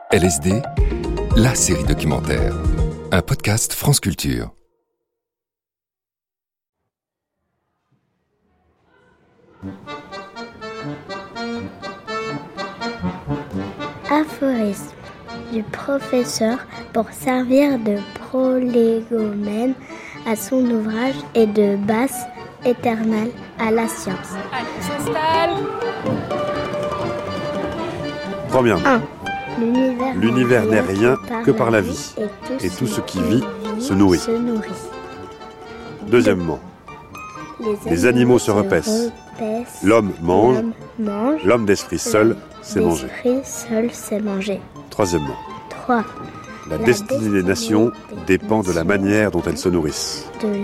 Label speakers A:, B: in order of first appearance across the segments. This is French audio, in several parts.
A: LSD, la série documentaire. Un podcast France Culture.
B: Aphorisme du professeur pour servir de prolégomène à son ouvrage et de base éternelle à la science.
C: Allez, on s'installe.
D: Trop bien.
B: 1.
D: L'univers n'est rien que par la vie, et tout ce qui vit se nourrit. Deuxièmement, les animaux se repaissent. L'homme mange, l'homme d'esprit seul sait manger. Troisièmement,
B: 3.
D: la destinée des nations dépend de la manière dont elles se nourrissent.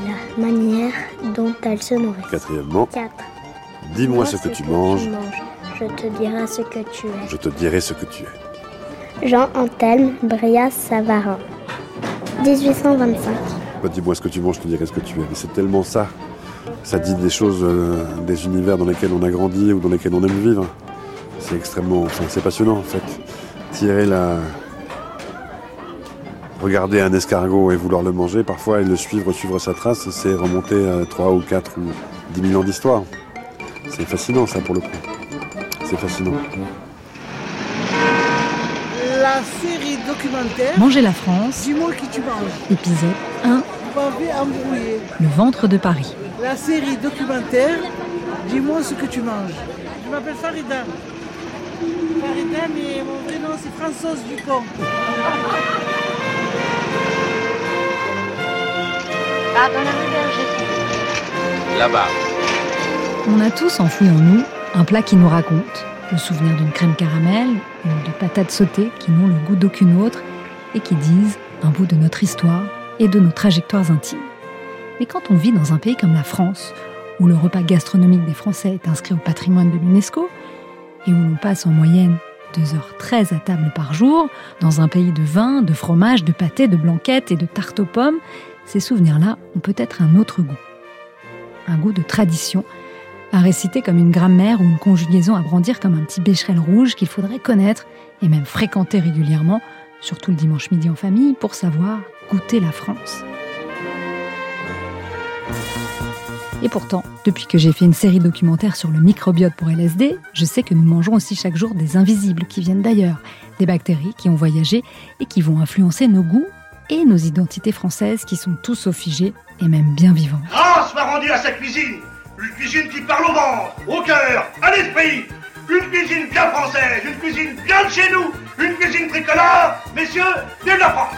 D: Quatrièmement,
B: 4.
D: dis-moi ce que tu manges,
B: Je te dirai ce que tu es.
D: je te dirai ce que tu es.
B: Jean-Anthelme Brillat-Savarin, 1825.
D: Bah, dis-moi ce que tu manges, je te dirai ce que tu es. Mais c'est tellement ça. Ça dit des choses, des univers dans lesquels on a grandi ou dans lesquels on aime vivre. C'est extrêmement... c'est passionnant, en fait. Regarder un escargot et vouloir le manger, parfois, et le suivre sa trace, c'est remonter à 3 ou 4 ou 10 000 ans d'histoire. C'est fascinant, ça, pour le coup. C'est fascinant.
E: La série documentaire
F: Manger la France,
E: Dis-moi qui tu manges.
F: épisode 1,
E: Pavé embrouillé.
F: le ventre de Paris.
E: La série documentaire Dis-moi ce que tu manges. Je m'appelle Farida. Farida, mais mon vrai nom c'est Françoise Dupont.
G: Là-bas.
F: On a tous enfoui en nous un plat qui nous raconte, le souvenir d'une crème caramel ou de patates sautées qui n'ont le goût d'aucune autre et qui disent un bout de notre histoire et de nos trajectoires intimes. Mais quand on vit dans un pays comme la France, où le repas gastronomique des Français est inscrit au patrimoine de l'UNESCO et où l'on passe en moyenne 2h13 à table par jour, dans un pays de vin, de fromage, de pâté, de blanquettes et de tartes aux pommes, ces souvenirs-là ont peut-être un autre goût. Un goût de tradition, à réciter comme une grammaire ou une conjugaison à brandir comme un petit bécherel rouge qu'il faudrait connaître et même fréquenter régulièrement, surtout le dimanche midi en famille, pour savoir goûter la France. Et pourtant, depuis que j'ai fait une série documentaire sur le microbiote pour LSD, je sais que nous mangeons aussi chaque jour des invisibles qui viennent d'ailleurs, des bactéries qui ont voyagé et qui vont influencer nos goûts et nos identités françaises qui sont tous au figé et même bien vivantes.
H: France m'a rendu à sa cuisine. Une cuisine qui parle au ventre, au cœur, à l'esprit. Une cuisine bien française, une cuisine bien de chez nous. Une cuisine tricolore. Messieurs, vive la France.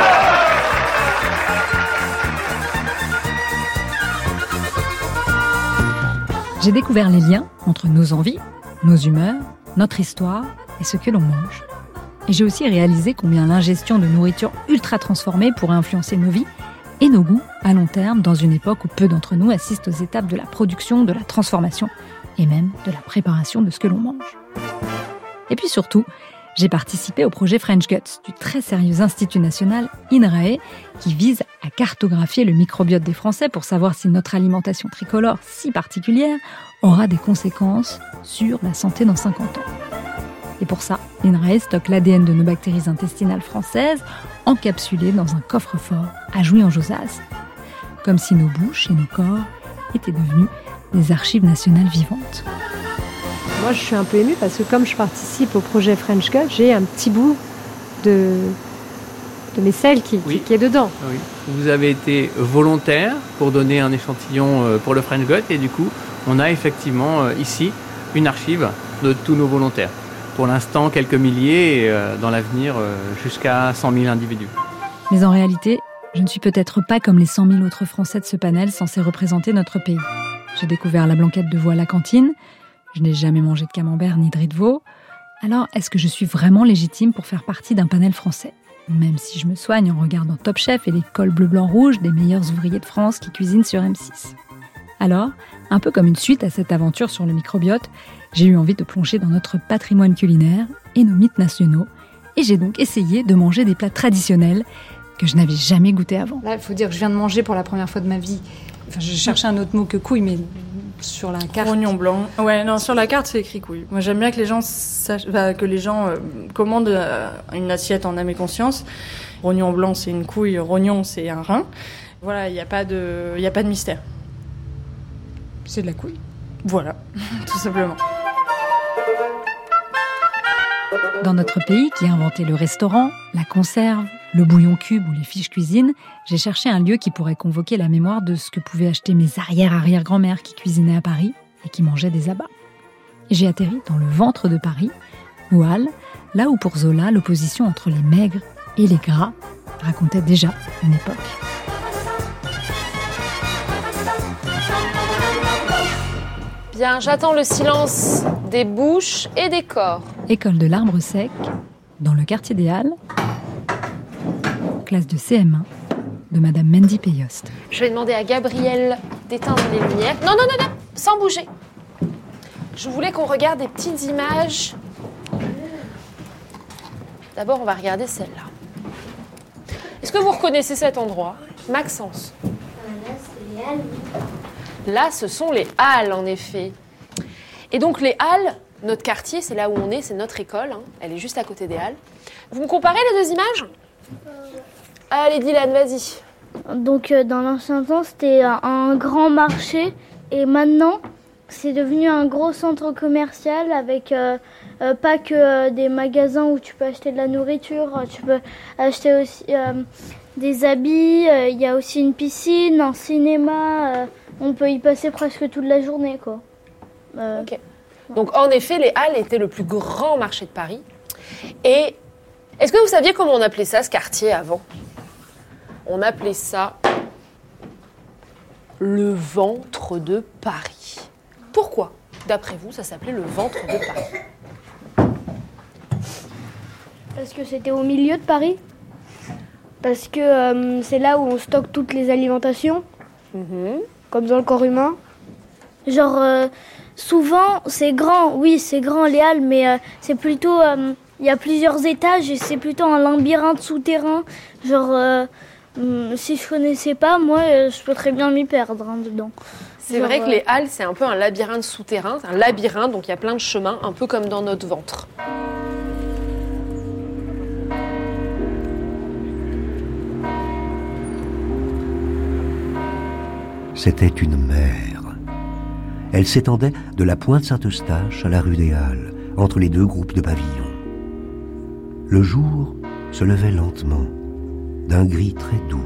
F: J'ai découvert les liens entre nos envies, nos humeurs, notre histoire et ce que l'on mange. Et j'ai aussi réalisé combien l'ingestion de nourriture ultra transformée pourrait influencer nos vies et nos goûts à long terme dans une époque où peu d'entre nous assistent aux étapes de la production, de la transformation et même de la préparation de ce que l'on mange. Et puis surtout, j'ai participé au projet French Guts du très sérieux Institut national INRAE qui vise à cartographier le microbiote des Français pour savoir si notre alimentation tricolore si particulière aura des conséquences sur la santé dans 50 ans. Et pour ça, l'INRAE stocke l'ADN de nos bactéries intestinales françaises encapsulées dans un coffre-fort à Jouy-en-Josas. Comme si nos bouches et nos corps étaient devenus des archives nationales vivantes.
I: Moi, je suis un peu émue parce que comme je participe au projet French Gut, j'ai un petit bout de mes selles qui est dedans.
G: Oui. Vous avez été volontaire pour donner un échantillon pour le French Gut et du coup, on a effectivement ici une archive de tous nos volontaires. Pour l'instant, quelques milliers et dans l'avenir, jusqu'à 100 000 individus.
F: Mais en réalité, je ne suis peut-être pas comme les 100 000 autres Français de ce panel censés représenter notre pays. J'ai découvert la blanquette de veau à la cantine. Je n'ai jamais mangé de camembert ni de riz de veau. Alors, est-ce que je suis vraiment légitime pour faire partie d'un panel français ? Même si je me soigne en regardant Top Chef et les cols bleu-blanc-rouge des meilleurs ouvriers de France qui cuisinent sur M6. Alors, un peu comme une suite à cette aventure sur le microbiote, j'ai eu envie de plonger dans notre patrimoine culinaire et nos mythes nationaux. Et j'ai donc essayé de manger des plats traditionnels que je n'avais jamais goûtés avant.
J: Là, il faut dire que je viens de manger pour la première fois de ma vie. Enfin, je cherchais un autre mot que couille, mais
F: sur la carte.
C: Rognon blanc. Ouais, non, sur la carte, c'est écrit couille. Moi, j'aime bien que les gens commandent une assiette en âme et conscience. Rognon blanc, c'est une couille. Rognon, c'est un rein. Voilà, il n'y a pas de mystère.
F: C'est de la couille.
C: Voilà, tout simplement.
F: Dans notre pays qui a inventé le restaurant, la conserve, le bouillon cube ou les fiches cuisine, j'ai cherché un lieu qui pourrait convoquer la mémoire de ce que pouvaient acheter mes arrière-arrière-grand-mères qui cuisinaient à Paris et qui mangeaient des abats. Et j'ai atterri dans le ventre de Paris, aux Halles, là où pour Zola, l'opposition entre les maigres et les gras racontait déjà une époque.
J: Bien, j'attends le silence des bouches et des corps.
F: École de l'Arbre Sec, dans le quartier des Halles, classe de CM1 de Madame Mendy Payost.
J: Je vais demander à Gabriel d'éteindre les lumières. Non, sans bouger. Je voulais qu'on regarde des petites images. D'abord, on va regarder celle-là. Est-ce que vous reconnaissez cet endroit ? Maxence.
B: Là, c'est les Halles.
J: Là, ce sont les Halles, en effet. Et donc, les Halles, notre quartier, c'est là où on est, c'est notre école. Hein. Elle est juste à côté des Halles. Vous me comparez les deux images ? Allez, Dylan, vas-y.
B: Donc, dans l'ancien temps, c'était un grand marché. Et maintenant, c'est devenu un gros centre commercial avec pas que des magasins où tu peux acheter de la nourriture. Tu peux acheter aussi des habits. Il y a aussi une piscine, un cinéma. On peut y passer presque toute la journée, quoi.
J: Ok. Donc, en effet, les Halles étaient le plus grand marché de Paris. Et est-ce que vous saviez comment on appelait ça, ce quartier, avant ? On appelait ça le ventre de Paris. Pourquoi, d'après vous, ça s'appelait le ventre de Paris ?
B: Parce que c'était au milieu de Paris. Parce que c'est là où on stocke toutes les alimentations. Comme dans le corps humain. Genre, souvent, c'est grand. Oui, c'est grand, les Halles, mais c'est plutôt... Il y a plusieurs étages et c'est plutôt un labyrinthe souterrain. Genre, si je connaissais pas, moi, je peux très bien m'y perdre dedans.
J: C'est vrai que les Halles, c'est un peu un labyrinthe souterrain. C'est un labyrinthe, donc il y a plein de chemins, un peu comme dans notre ventre.
K: C'était une mer. Elle s'étendait de la pointe Saint-Eustache à la rue des Halles, entre les deux groupes de pavillons. Le jour se levait lentement, d'un gris très doux.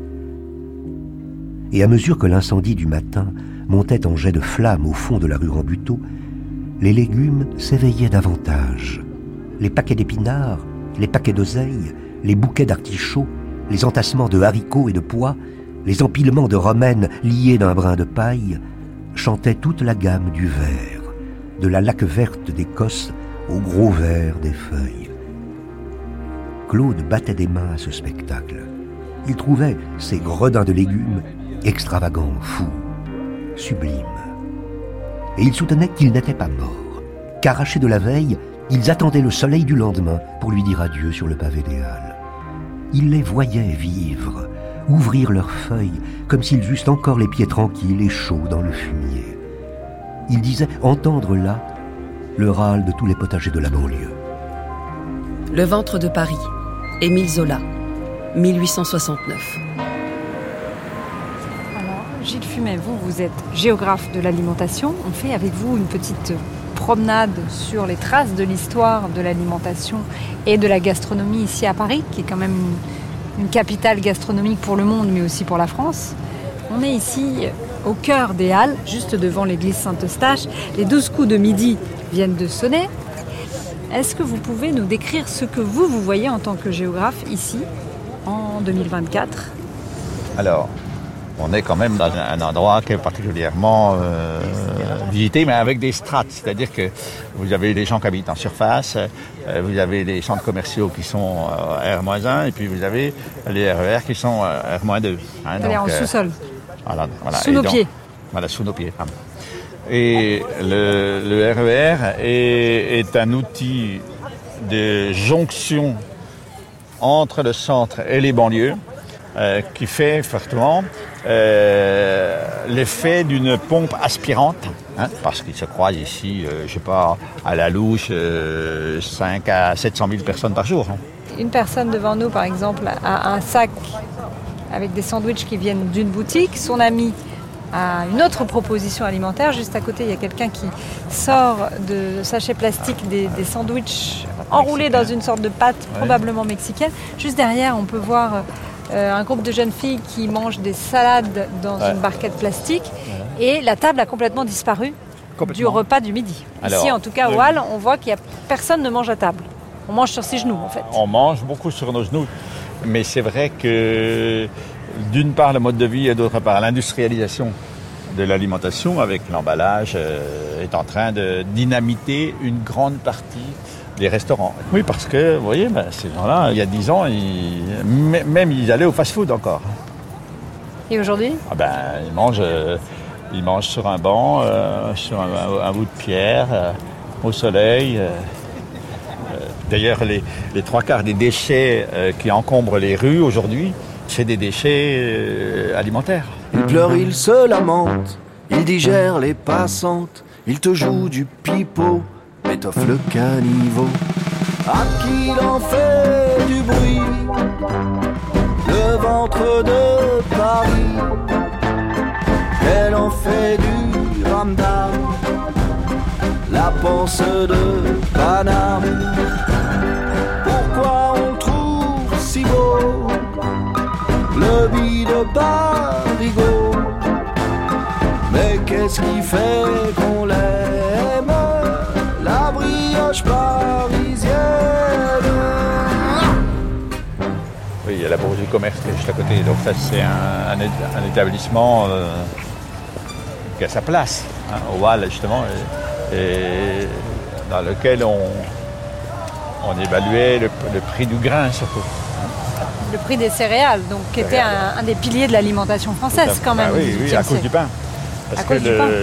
K: Et à mesure que l'incendie du matin montait en jets de flammes au fond de la rue Rambuteau, les légumes s'éveillaient davantage. Les paquets d'épinards, les paquets d'oseille, les bouquets d'artichauts, les entassements de haricots et de pois, les empilements de romaines liés d'un brin de paille chantaient toute la gamme du vert, de la laque verte d'Écosse au gros vert des feuilles. Claude battait des mains à ce spectacle. Il trouvait ces gredins de légumes extravagants, fous, sublimes. Et il soutenait qu'ils n'étaient pas morts, qu'arrachés de la veille, ils attendaient le soleil du lendemain pour lui dire adieu sur le pavé des Halles. Il les voyait vivre, ouvrir leurs feuilles comme s'ils eussent encore les pieds tranquilles et chauds dans le fumier. Il disait entendre là le râle de tous les potagers de la banlieue.
L: Le ventre de Paris, Émile Zola, 1869.
F: Alors, Gilles Fumet, vous êtes géographe de l'alimentation. On fait avec vous une petite promenade sur les traces de l'histoire de l'alimentation et de la gastronomie ici à Paris, qui est quand même une capitale gastronomique pour le monde, mais aussi pour la France. On est ici au cœur des Halles, juste devant l'église Saint-Eustache. Les 12 coups de midi viennent de sonner. Est-ce que vous pouvez nous décrire ce que vous voyez en tant que géographe ici, en 2024 ?
M: Alors, on est quand même dans un endroit qui est particulièrement visité, mais avec des strates. C'est-à-dire que vous avez des gens qui habitent en surface, vous avez des centres commerciaux qui sont R-1, et puis vous avez les RER qui sont R-2.
F: Hein, donc, en sous-sol.
M: Voilà.
F: Sous nos pieds.
M: Voilà, sous nos pieds. Et le RER est un outil de jonction entre le centre et les banlieues. qui fait fortement l'effet d'une pompe aspirante, hein, parce qu'il se croise ici, je sais pas, à la louche, 5 à 700 000 personnes par jour. Hein.
I: Une personne devant nous, par exemple, a un sac avec des sandwichs qui viennent d'une boutique. Son ami a une autre proposition alimentaire. Juste à côté, il y a quelqu'un qui sort de sachets plastiques des sandwichs enroulés dans une sorte de pâte, probablement mexicaine. Juste derrière, on peut voir un groupe de jeunes filles qui mangent des salades dans une barquette plastique. Et la table a complètement disparu du repas du midi. Alors, ici, en tout cas, au Halles, on voit qu'il y a personne ne mange à table. On mange sur ses genoux, en fait.
M: On mange beaucoup sur nos genoux. Mais c'est vrai que, d'une part, le mode de vie et d'autre part, l'industrialisation de l'alimentation avec l'emballage est en train de dynamiter une grande partie des restaurants. Oui, parce que, vous voyez, ces gens-là, il y a 10 ans, ils allaient au fast-food encore.
I: Et aujourd'hui ?
M: Ils mangent sur un banc, sur un bout de pierre, au soleil. D'ailleurs, les 3/4 des déchets qui encombrent les rues aujourd'hui, c'est des déchets alimentaires.
N: Il pleure, il se lamente, il digère les passantes, il te joue du pipeau, mais t'offre le caniveau. À qui il en fait du bruit, le ventre de Paris, elle en fait du ramdam, la panse de Paname. Pourquoi on trouve si beau le bide de Barigo? Mais qu'est-ce qui fait qu'on l'aime, la brioche parisienne?
M: Oui, il y a la bourse du commerce qui est juste à côté. Donc ça, c'est un établissement qui a sa place, hein, au Halles, justement, et dans lequel on évaluait le prix du grain, surtout.
I: Le prix des céréales, donc, qui était un des piliers de l'alimentation française, quand même.
M: Oui, à cause du pain. Parce que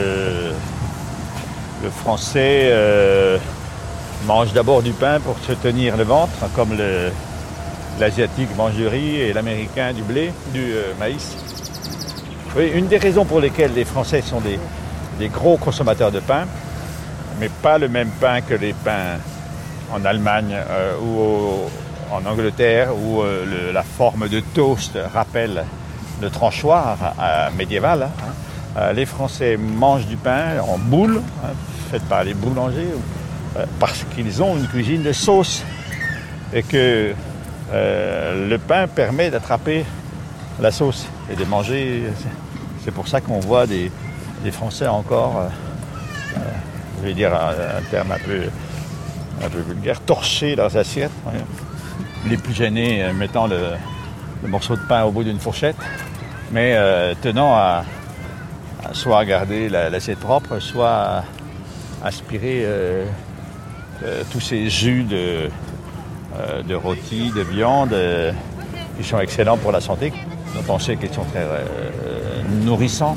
M: le Français mange d'abord du pain pour se tenir le ventre, comme l'Asiatique mange du riz et l'Américain du blé, du maïs. Oui, une des raisons pour lesquelles les Français sont des gros consommateurs de pain, mais pas le même pain que les pains en Allemagne ou en Angleterre, où la forme de toast rappelle le tranchoir médiéval. Hein. Les Français mangent du pain en boule, hein, fait par les boulangers, parce qu'ils ont une cuisine de sauce et que le pain permet d'attraper la sauce et de manger. C'est pour ça qu'on voit des Français encore, je vais dire un terme un peu vulgaire, torcher leurs assiettes. Hein. Les plus gênés mettant le morceau de pain au bout d'une fourchette, mais tenant à soit garder l'assiette propre, soit à aspirer tous ces jus de rôti, de viande, qui sont excellents pour la santé. On sait qu'ils sont très nourrissants.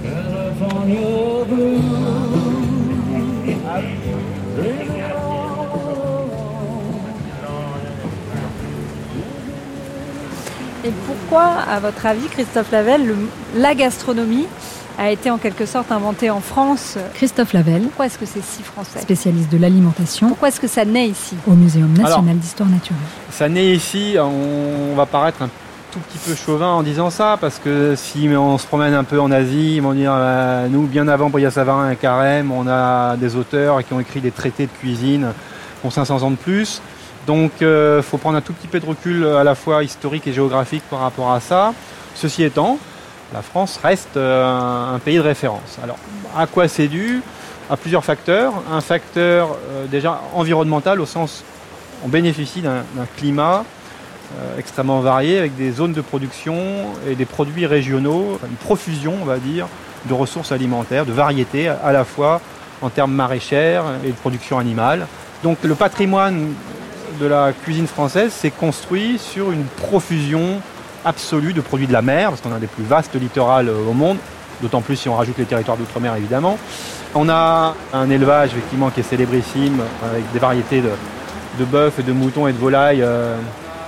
I: Et pourquoi, à votre avis, Christophe Lavelle, la gastronomie a été en quelque sorte inventée en France?
F: Christophe Lavelle.
I: Pourquoi est-ce que c'est si français?
F: Spécialiste de l'alimentation.
I: Pourquoi est-ce que ça naît ici?
F: Au Muséum national d'histoire naturelle.
O: Ça naît ici, on va paraître un tout petit peu chauvin en disant ça, parce que si on se promène un peu en Asie, ils vont dire nous, bien avant Brillat-Savarin et Carême, on a des auteurs qui ont écrit des traités de cuisine qui ont 500 ans de plus. Donc il faut prendre un tout petit peu de recul à la fois historique et géographique par rapport à ça. Ceci étant, la France reste un pays de référence. Alors, à quoi c'est dû? À plusieurs facteurs. Un facteur déjà environnemental, au sens on bénéficie d'un climat extrêmement varié, avec des zones de production et des produits régionaux, une profusion, on va dire, de ressources alimentaires, de variétés, à la fois en termes maraîchères et de production animale. Donc le patrimoine de la cuisine française s'est construit sur une profusion absolue de produits de la mer, parce qu'on a des plus vastes littorales au monde, d'autant plus si on rajoute les territoires d'outre-mer évidemment. On a un élevage effectivement qui est célébrissime, avec des variétés de bœuf et de moutons et de volailles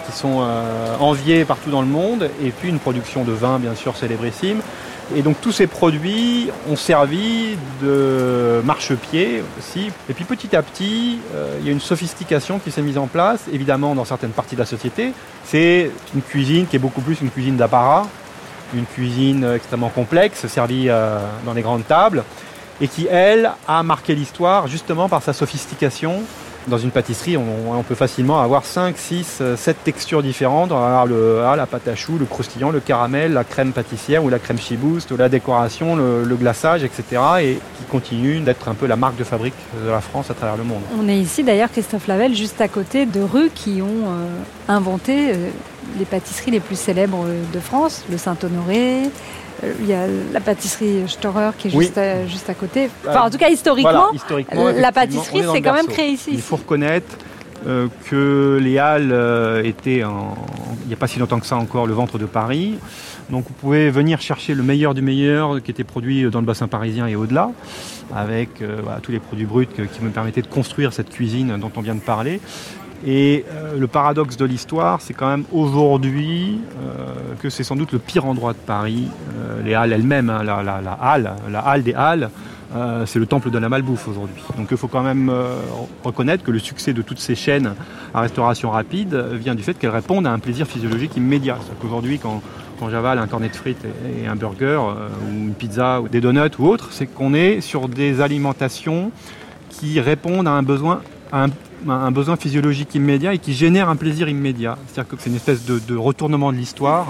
O: qui sont enviés partout dans le monde, et puis une production de vin, bien sûr, célébrissime. Et donc tous ces produits ont servi de marchepied aussi. Et puis petit à petit, il y a une sophistication qui s'est mise en place, évidemment dans certaines parties de la société. C'est une cuisine qui est beaucoup plus une cuisine d'apparat, une cuisine extrêmement complexe, servie dans les grandes tables, et qui, elle, a marqué l'histoire justement par sa sophistication. Dans une pâtisserie, on peut facilement avoir 5, 6, 7 textures différentes. On va avoir la pâte à choux, le croustillant, le caramel, la crème pâtissière ou la crème chibouste, la décoration, le glaçage, etc. Et qui continue d'être un peu la marque de fabrique de la France à travers le monde.
I: On est ici d'ailleurs, Christophe Lavelle, juste à côté de rues qui ont inventé les pâtisseries les plus célèbres de France, le Saint-Honoré. Il y a la pâtisserie Storer qui est juste à côté. Enfin, en tout cas, historiquement la pâtisserie, c'est quand même créé ici.
O: Il faut reconnaître que les Halles étaient, il n'y a pas si longtemps que ça encore, le ventre de Paris. Donc vous pouvez venir chercher le meilleur du meilleur qui était produit dans le bassin parisien et au-delà, avec tous les produits bruts qui me permettaient de construire cette cuisine dont on vient de parler. Et le paradoxe de l'histoire, c'est quand même aujourd'hui que c'est sans doute le pire endroit de Paris. Les Halles elles-mêmes, hein, la halle des Halles, c'est le temple de la malbouffe aujourd'hui. Donc il faut quand même reconnaître que le succès de toutes ces chaînes à restauration rapide vient du fait qu'elles répondent à un plaisir physiologique immédiat. C'est-à-dire qu'aujourd'hui, quand j'avale un cornet de frites et un burger, ou une pizza, ou des donuts ou autre, c'est qu'on est sur des alimentations qui répondent à un besoin physiologique immédiat et qui génère un plaisir immédiat. C'est-à-dire que c'est une espèce de retournement de l'histoire.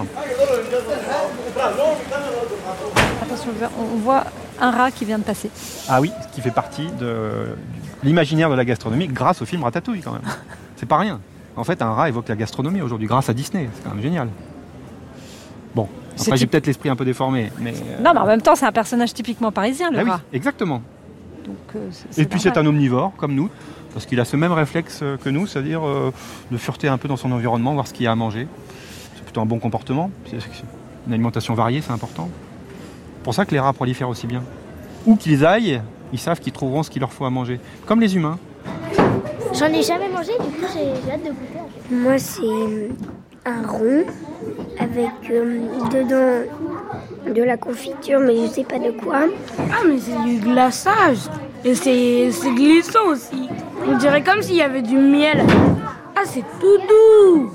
I: Attention, on voit un rat qui vient de passer.
O: Ah oui, ce qui fait partie de l'imaginaire de la gastronomie grâce au film Ratatouille quand même. C'est pas rien. En fait, un rat évoque la gastronomie aujourd'hui grâce à Disney. C'est quand même génial. Bon, après j'ai peut-être l'esprit un peu déformé. Mais
I: non, mais en même temps, c'est un personnage typiquement parisien, le rat.
O: Oui, exactement.
I: Donc,
O: et puis c'est un omnivore, comme nous, parce qu'il a ce même réflexe que nous, c'est-à-dire de fureter un peu dans son environnement, voir ce qu'il y a à manger. C'est plutôt un bon comportement. Une alimentation variée, c'est important. C'est pour ça que les rats prolifèrent aussi bien. Où qu'ils aillent, ils savent qu'ils trouveront ce qu'il leur faut à manger. Comme les humains.
B: J'en ai jamais mangé, du coup j'ai hâte de goûter.
P: Moi c'est un rond avec dedans de la confiture, mais je sais pas de quoi.
B: Ah mais c'est du glaçage. Et c'est glissant aussi. On dirait comme s'il y avait du miel. Ah c'est tout doux.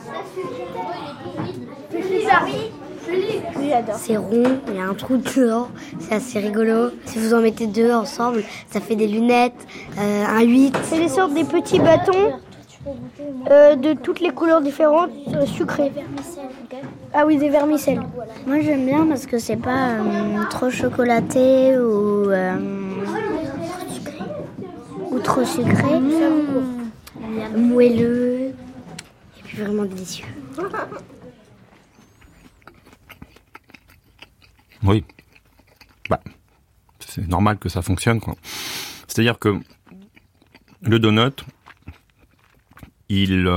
P: C'est rond, il y a un trou dehors, c'est assez rigolo. Si vous en mettez deux ensemble, ça fait des lunettes, un 8.
B: C'est des sortes des petits bâtons de toutes les couleurs différentes, sucrés. Ah oui, des vermicelles.
P: Moi j'aime bien parce que c'est pas trop chocolaté ou trop sucré. Moelleux et puis vraiment délicieux.
Q: Oui, c'est normal que ça fonctionne, quoi. C'est-à-dire que le donut, il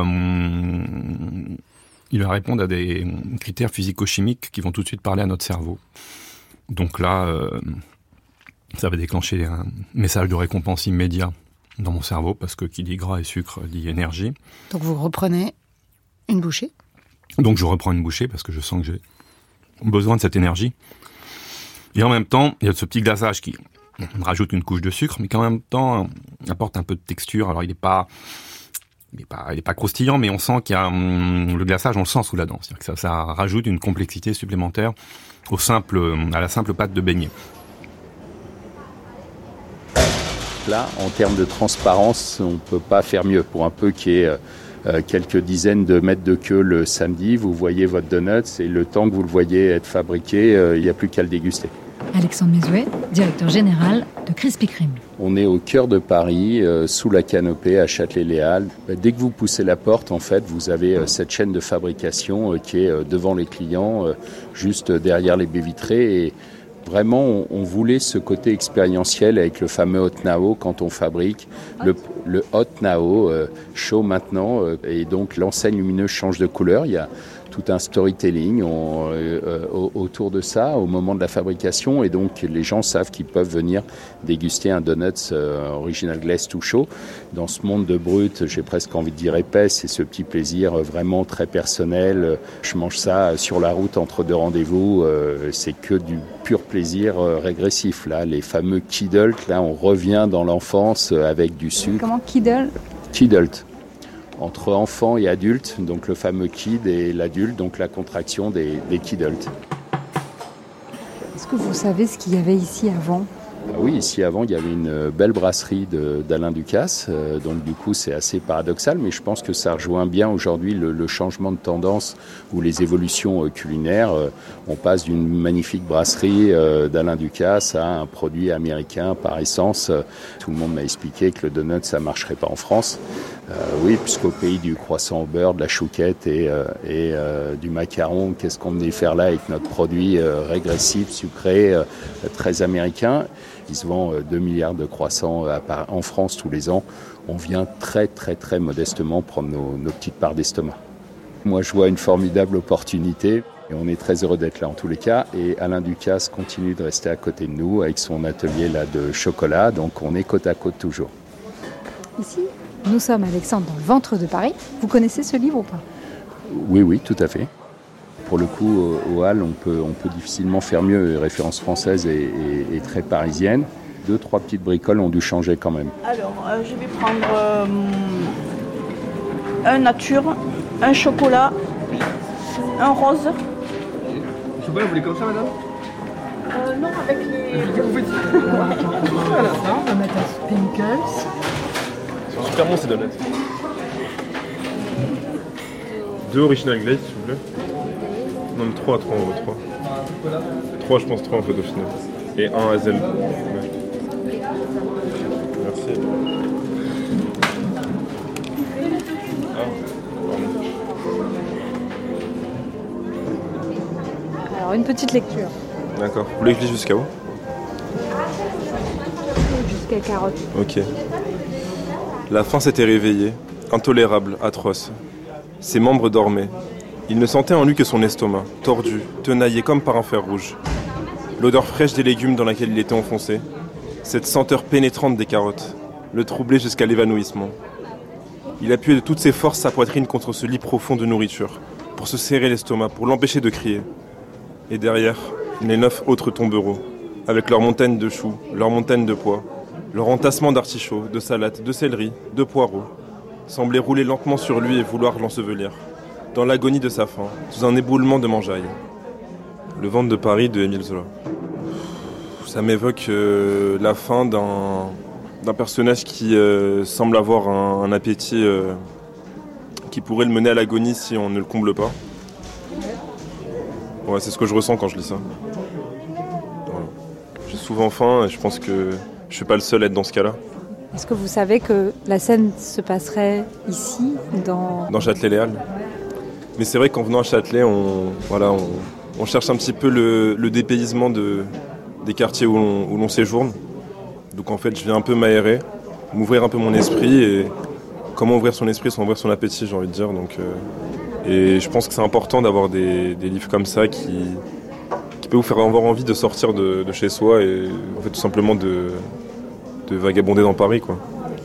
Q: va répondre à des critères physico-chimiques qui vont tout de suite parler à notre cerveau. Donc là, ça va déclencher un message de récompense immédiat dans mon cerveau, parce que qui dit gras et sucre dit énergie.
R: Donc vous reprenez une bouchée ?
Q: Donc je reprends une bouchée parce que je sens que j'ai besoin de cette énergie. Et en même temps, il y a ce petit glaçage qui rajoute une couche de sucre, mais qui en même temps apporte un peu de texture. Alors il est pas croustillant, mais on sent qu'il y a le glaçage, on le sent sous la dent. C'est-à-dire que ça rajoute une complexité supplémentaire à la simple pâte de beignet.
S: Là, en termes de transparence, on ne peut pas faire mieux. Pour un peu qu'il y ait quelques dizaines de mètres de queue le samedi, vous voyez votre donut, et le temps que vous le voyez être fabriqué, il n'y a plus qu'à le déguster.
F: Alexandre Mézouet, directeur général de Krispy Kreme.
S: On est au cœur de Paris, sous la canopée à Châtelet-Les-Halles. Dès que vous poussez la porte, en fait, vous avez cette chaîne de fabrication qui est devant les clients, juste derrière les baies vitrées. Et vraiment, on voulait ce côté expérientiel avec le fameux hot now quand on fabrique. le hot now, chaud maintenant, et donc l'enseigne lumineuse change de couleur. Il y a tout un storytelling autour de ça au moment de la fabrication, et donc les gens savent qu'ils peuvent venir déguster un donuts original glaze tout chaud. Dans ce monde de brut, j'ai presque envie de dire épais, c'est ce petit plaisir vraiment très personnel. Je mange ça sur la route entre deux rendez-vous, c'est que du pur plaisir régressif. Là, les fameux Kidult, là on revient dans l'enfance avec du sucre.
I: Comment Kidult ?
S: Kidult. Entre enfants et adultes, donc le fameux kid et l'adulte, donc la contraction des kidultes.
I: Est-ce que vous savez ce qu'il y avait ici avant ?
S: Oui, ici avant, il y avait une belle brasserie d'Alain Ducasse, donc du coup c'est assez paradoxal, mais je pense que ça rejoint bien aujourd'hui le changement de tendance ou les évolutions culinaires. On passe d'une magnifique brasserie d'Alain Ducasse à un produit américain par essence. Tout le monde m'a expliqué que le donut ça marcherait pas en France. Oui, puisqu'au pays du croissant au beurre, de la chouquette et du macaron, qu'est-ce qu'on venait faire là avec notre produit régressif, sucré, très américain. Il se vend 2 milliards de croissants en France tous les ans. On vient très très très modestement prendre nos petites parts d'estomac. Moi je vois une formidable opportunité et on est très heureux d'être là en tous les cas. Et Alain Ducasse continue de rester à côté de nous avec son atelier là de chocolat, donc on est côte à côte toujours.
I: Ici, nous sommes, Alexandre, dans le ventre de Paris. Vous connaissez ce livre ou pas ?
S: Oui, tout à fait. Pour le coup, au Halles, on peut difficilement faire mieux. Les références françaises et très parisiennes. 2-3 petites bricoles ont dû changer quand même.
T: Alors, je vais prendre un nature, un chocolat, un rose.
U: Le chocolat, vous voulez comme ça, madame ?
T: Non, avec les...
U: Voilà, ça, on va mettre un sprinkles. Ils sont super bons ces donuts. 2 original glaze, s'il vous plaît. Non, mais 3 en haut, 3. 3, je pense, 3 en fait au final. Et 1 hazel. Ouais. Merci.
I: Alors, une petite lecture.
U: D'accord. Vous voulez que je lise jusqu'à où ?
I: Jusqu'à carotte.
U: Ok. La faim s'était réveillée, intolérable, atroce. Ses membres dormaient. Il ne sentait en lui que son estomac, tordu, tenaillé comme par un fer rouge. L'odeur fraîche des légumes dans laquelle il était enfoncé. Cette senteur pénétrante des carottes, le troublait jusqu'à l'évanouissement. Il appuyait de toutes ses forces sa poitrine contre ce lit profond de nourriture, pour se serrer l'estomac, pour l'empêcher de crier. Et derrière, les 9 autres tombereaux, avec leurs montagnes de choux, leurs montagnes de pois, leur entassement d'artichauts, de salades, de céleri, de poireaux, semblaient rouler lentement sur lui et vouloir l'ensevelir, dans l'agonie de sa faim, sous un éboulement de mangeaille. Le ventre de Paris de Émile Zola. Ça m'évoque la fin d'un personnage qui semble avoir un appétit qui pourrait le mener à l'agonie si on ne le comble pas. Ouais, c'est ce que je ressens quand je lis ça. Voilà. J'ai souvent faim et je pense que je suis pas le seul à être dans ce cas-là.
I: Est-ce que vous savez que la scène se passerait ici, dans
U: Châtelet-Les-Halles. Mais c'est vrai qu'en venant à Châtelet, on cherche un petit peu le dépaysement des quartiers où l'on séjourne. Donc en fait, je viens un peu m'aérer, m'ouvrir un peu mon esprit. Et comment ouvrir son esprit sans ouvrir son appétit, j'ai envie de dire. Donc, et je pense que c'est important d'avoir des livres comme ça qui peuvent vous faire avoir envie de sortir de chez soi et en fait tout simplement de vagabonder dans Paris, quoi.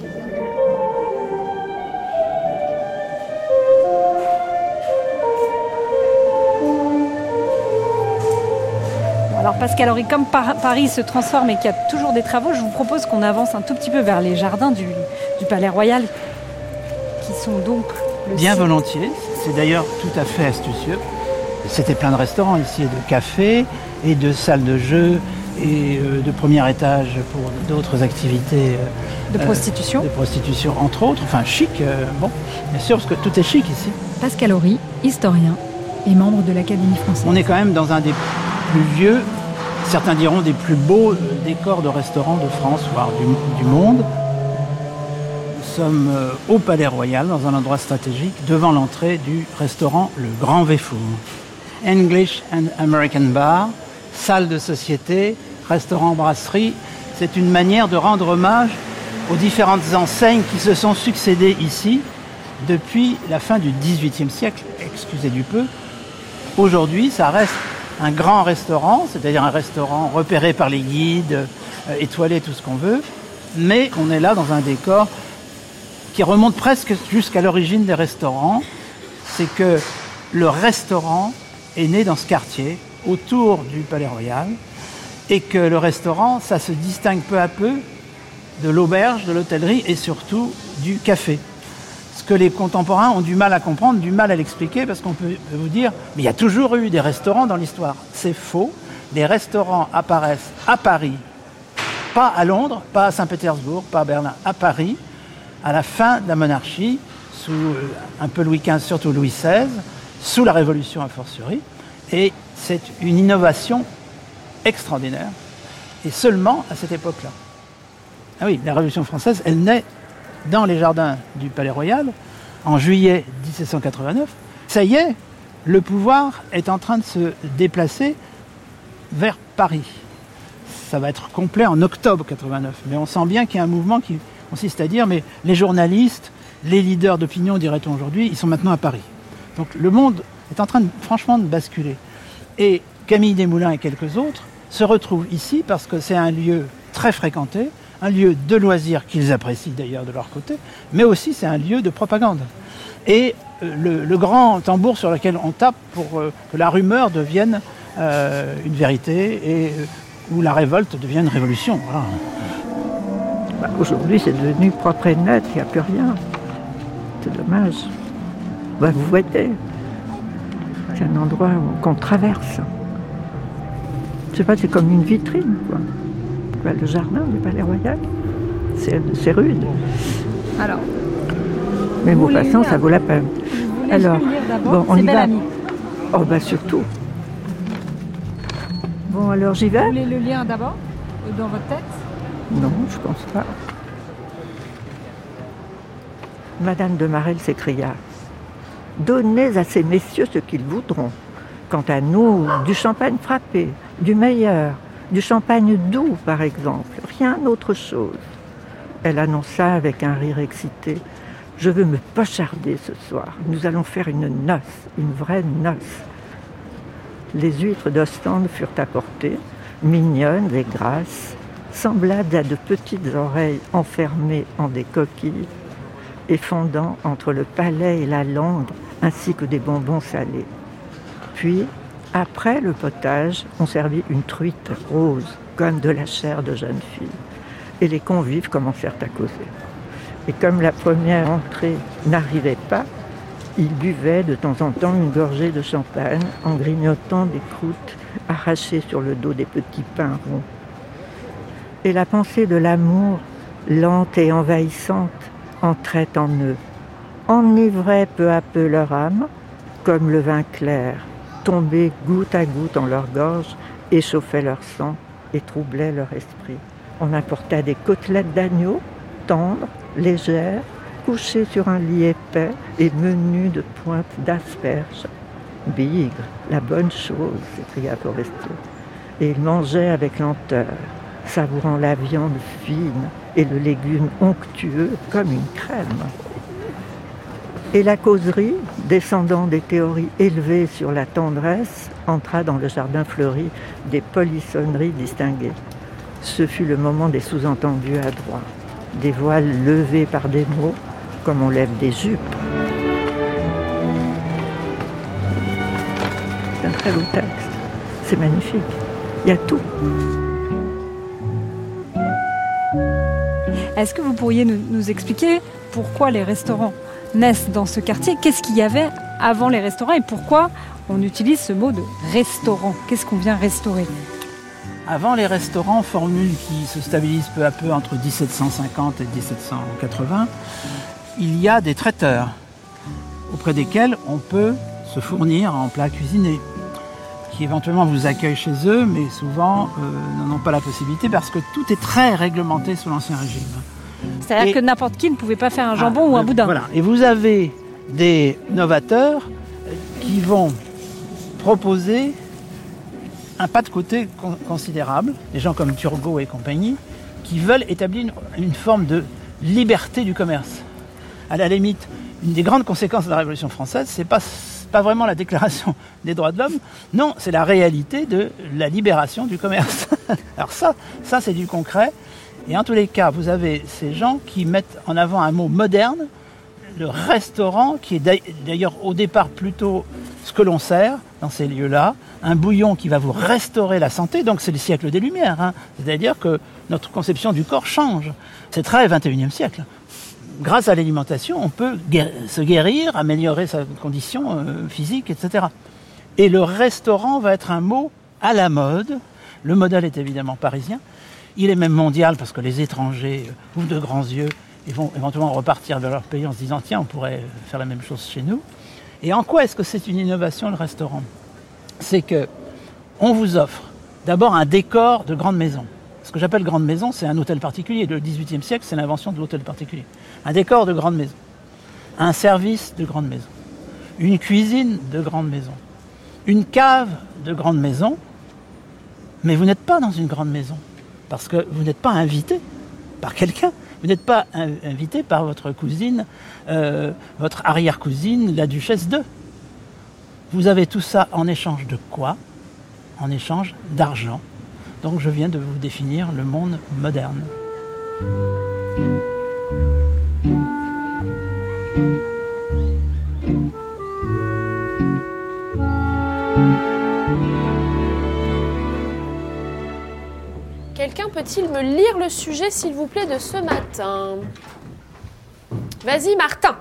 I: Alors Pascal Horry, comme Paris se transforme et qu'il y a toujours des travaux, je vous propose qu'on avance un tout petit peu vers les jardins du Palais Royal, qui sont donc...
V: Bien volontiers, c'est d'ailleurs tout à fait astucieux. C'était plein de restaurants ici, et de cafés, et de salles de jeux, et de premier étage pour d'autres activités.
I: De prostitution.
V: De prostitution, entre autres. Enfin, chic, bon, bien sûr, parce que tout est chic ici.
F: Pascal Horry, historien et membre de l'Académie française.
V: On est quand même dans un des plus vieux, certains diront des plus beaux décors de restaurants de France, voire du monde. Nous sommes au Palais Royal, dans un endroit stratégique, devant l'entrée du restaurant Le Grand Véfour. English and American Bar, salle de société, restaurant, brasserie. C'est une manière de rendre hommage aux différentes enseignes qui se sont succédées ici depuis la fin du XVIIIe siècle, excusez du peu. Aujourd'hui, ça reste un grand restaurant, c'est-à-dire un restaurant repéré par les guides, étoilé, tout ce qu'on veut, mais on est là dans un décor qui remonte presque jusqu'à l'origine des restaurants. C'est que le restaurant est né dans ce quartier, autour du Palais Royal, et que le restaurant, ça se distingue peu à peu de l'auberge, de l'hôtellerie et surtout du café. Ce que les contemporains ont du mal à comprendre, du mal à l'expliquer, parce qu'on peut vous dire « mais il y a toujours eu des restaurants dans l'histoire ». C'est faux. Les restaurants apparaissent à Paris, pas à Londres, pas à Saint-Pétersbourg, pas à Berlin, à Paris, à la fin de la monarchie, sous un peu Louis XV, surtout Louis XVI, sous la Révolution a fortiori. Et c'est une innovation extraordinaire, et seulement à cette époque-là. Ah oui, la Révolution française, elle naît dans les jardins du Palais Royal, en juillet 1789. Ça y est, le pouvoir est en train de se déplacer vers Paris. Ça va être complet en octobre 89. Mais on sent bien qu'il y a un mouvement qui consiste à dire, mais les journalistes, les leaders d'opinion, dirait-on aujourd'hui, ils sont maintenant à Paris. Donc le monde est en train franchement de basculer. Et Camille Desmoulins et quelques autres se retrouvent ici parce que c'est un lieu très fréquenté, un lieu de loisirs qu'ils apprécient d'ailleurs de leur côté, mais aussi c'est un lieu de propagande. Et le grand tambour sur lequel on tape pour que la rumeur devienne une vérité et où la révolte devienne une révolution. Voilà.
A: Aujourd'hui, c'est devenu propre et net, il n'y a plus rien. C'est dommage. Vous voyez, c'est un endroit qu'on traverse. Je sais pas, c'est comme une vitrine, quoi. Le jardin du Palais Royal, c'est rude.
I: Alors,
A: mais bon, passant, ça vaut la peine. Alors, bon, on y va. Oh, surtout. Bon, alors j'y vais.
I: Vous voulez le lien d'abord, dans votre tête?
A: Non, je pense pas. Madame de Marelle s'écria. Donnez à ces messieurs ce qu'ils voudront. Quant à nous, du champagne frappé, du meilleur, du champagne doux, par exemple, rien autre chose. Elle annonça avec un rire excité. Je veux me pocharder ce soir. Nous allons faire une noce, une vraie noce. Les huîtres d'Ostende furent apportées, mignonnes et grasses, semblables à de petites oreilles enfermées en des coquilles, et fondant entre le palais et la langue, ainsi que des bonbons salés. Puis, après le potage, on servit une truite rose, comme de la chair de jeune fille. Et les convives commencèrent à causer. Et comme la première entrée n'arrivait pas, ils buvaient de temps en temps une gorgée de champagne en grignotant des croûtes arrachées sur le dos des petits pains ronds. Et la pensée de l'amour, lente et envahissante, entrait en eux, enivrait peu à peu leur âme, comme le vin clair, tombait goutte à goutte en leur gorge, échauffait leur sang et troublait leur esprit. On apporta des côtelettes d'agneau, tendres, légères, couchées sur un lit épais et menues de pointes d'asperges. Bigre, la bonne chose, s'écria Forestier. Et ils mangeaient avec lenteur, savourant la viande fine et le légume onctueux comme une crème. Et la causerie, descendant des théories élevées sur la tendresse, entra dans le jardin fleuri des polissonneries distinguées. Ce fut le moment des sous-entendus à droite, des voiles levées par des mots, comme on lève des jupes. C'est un très beau texte, c'est magnifique, il y a tout.
I: Est-ce que vous pourriez nous expliquer pourquoi les restaurants naissent dans ce quartier? Qu'est-ce qu'il y avait avant les restaurants et pourquoi on utilise ce mot de restaurant? Qu'est-ce qu'on vient restaurer?
V: Avant les restaurants, formule qui se stabilise peu à peu entre 1750 et 1780, il y a des traiteurs auprès desquels on peut se fournir en plats cuisinés, qui éventuellement vous accueillent chez eux, mais souvent n'en ont pas la possibilité parce que tout est très réglementé sous l'Ancien Régime.
I: C'est-à-dire que n'importe qui ne pouvait pas faire un jambon ou un boudin.
V: Voilà. Et vous avez des novateurs qui vont proposer un pas de côté considérable, des gens comme Turgot et compagnie, qui veulent établir une forme de liberté du commerce. À la limite, une des grandes conséquences de la Révolution française, c'est pas vraiment la déclaration des droits de l'homme, non, c'est la réalité de la libération du commerce. Alors ça c'est du concret. Et en tous les cas, vous avez ces gens qui mettent en avant un mot moderne, le restaurant, qui est d'ailleurs au départ plutôt ce que l'on sert dans ces lieux-là, un bouillon qui va vous restaurer la santé, donc c'est le siècle des Lumières, hein. C'est-à-dire que notre conception du corps change. C'est très 21e siècle. Grâce à l'alimentation, on peut se guérir, améliorer sa condition physique, etc. Et le restaurant va être un mot à la mode. Le modèle est évidemment parisien. Il est même mondial parce que les étrangers ouvrent de grands yeux et vont éventuellement repartir vers leur pays en se disant « Tiens, on pourrait faire la même chose chez nous ». Et en quoi est-ce que c'est une innovation, le restaurant ? C'est qu'on vous offre d'abord un décor de grande maison. Ce que j'appelle grande maison, c'est un hôtel particulier. Le XVIIIe siècle, c'est l'invention de l'hôtel particulier. Un décor de grande maison, un service de grande maison, une cuisine de grande maison, une cave de grande maison, mais vous n'êtes pas dans une grande maison, parce que vous n'êtes pas invité par quelqu'un, vous n'êtes pas invité par votre cousine, votre arrière-cousine, la duchesse de. Vous avez tout ça en échange de quoi ? En échange d'argent. Donc je viens de vous définir le monde moderne.
J: Quelqu'un peut-il me lire le sujet, s'il vous plaît, de ce matin ? Vas-y, Martin.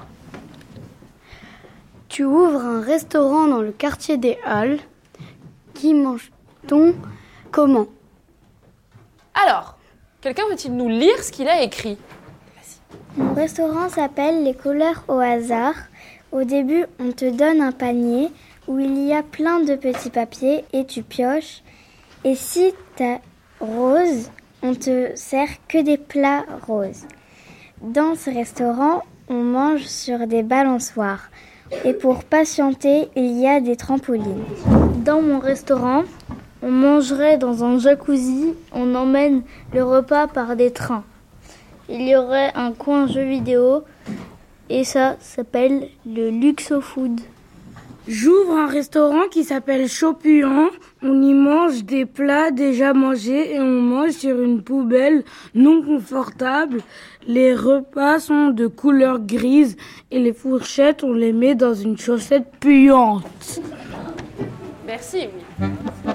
B: Tu ouvres un restaurant dans le quartier des Halles. Qui mange-t-on comment ?
J: Alors, quelqu'un peut-il nous lire ce qu'il a écrit ?
P: Mon restaurant s'appelle Les couleurs au hasard. Au début, on te donne un panier où il y a plein de petits papiers et tu pioches. Et si t'as rose, on te sert que des plats roses. Dans ce restaurant, on mange sur des balançoires. Et pour patienter, il y a des trampolines.
B: Dans mon restaurant, on mangerait dans un jacuzzi. On emmène le repas par des trains. Il y aurait un coin jeux vidéo et ça s'appelle le Luxo Food.
D: J'ouvre un restaurant qui s'appelle Chaud-Puant. On y mange des plats déjà mangés et on mange sur une poubelle non confortable. Les repas sont de couleur grise et les fourchettes, on les met dans une chaussette puante.
J: Merci, oui.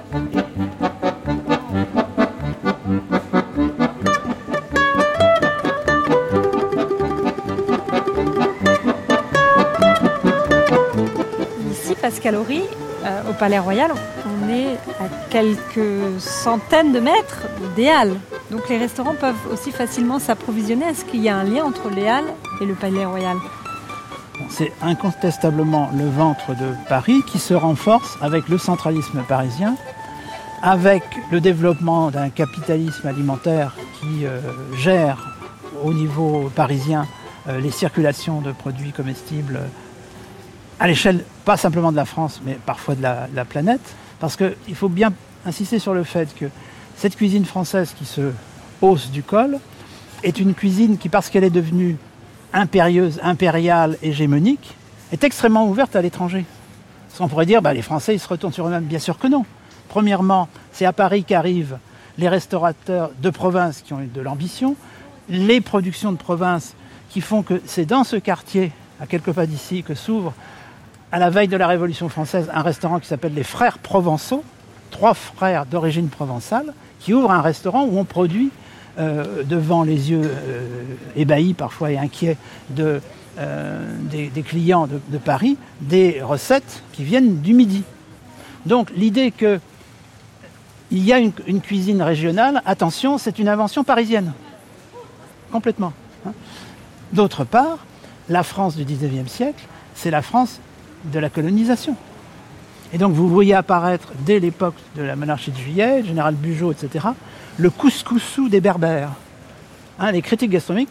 I: Pascal Horry, au Palais Royal, on est à quelques centaines de mètres des Halles. Donc les restaurants peuvent aussi facilement s'approvisionner. Est-ce qu'il y a un lien entre les Halles et le Palais Royal ?
V: C'est incontestablement le ventre de Paris qui se renforce avec le centralisme parisien, avec le développement d'un capitalisme alimentaire qui gère au niveau parisien les circulations de produits comestibles à l'échelle, pas simplement de la France, mais parfois de la planète, parce qu'il faut bien insister sur le fait que cette cuisine française qui se hausse du col est une cuisine qui, parce qu'elle est devenue impérieuse, impériale, hégémonique, est extrêmement ouverte à l'étranger. Parce qu'on pourrait dire, les Français, ils se retournent sur eux-mêmes. Bien sûr que non. Premièrement, c'est à Paris qu'arrivent les restaurateurs de province qui ont de l'ambition, les productions de province qui font que c'est dans ce quartier, à quelques pas d'ici, que s'ouvre à la veille de la Révolution française, un restaurant qui s'appelle les Frères Provençaux, 3 frères d'origine provençale, qui ouvrent un restaurant où on produit, devant les yeux ébahis parfois et inquiets des clients de Paris, des recettes qui viennent du Midi. Donc l'idée qu'il y a une cuisine régionale, attention, c'est une invention parisienne. Complètement. D'autre part, la France du XIXe siècle, c'est la France de la colonisation. Et donc vous voyez apparaître, dès l'époque de la monarchie de Juillet, le général Bugeaud, etc., le couscoussou des Berbères. Les critiques gastronomiques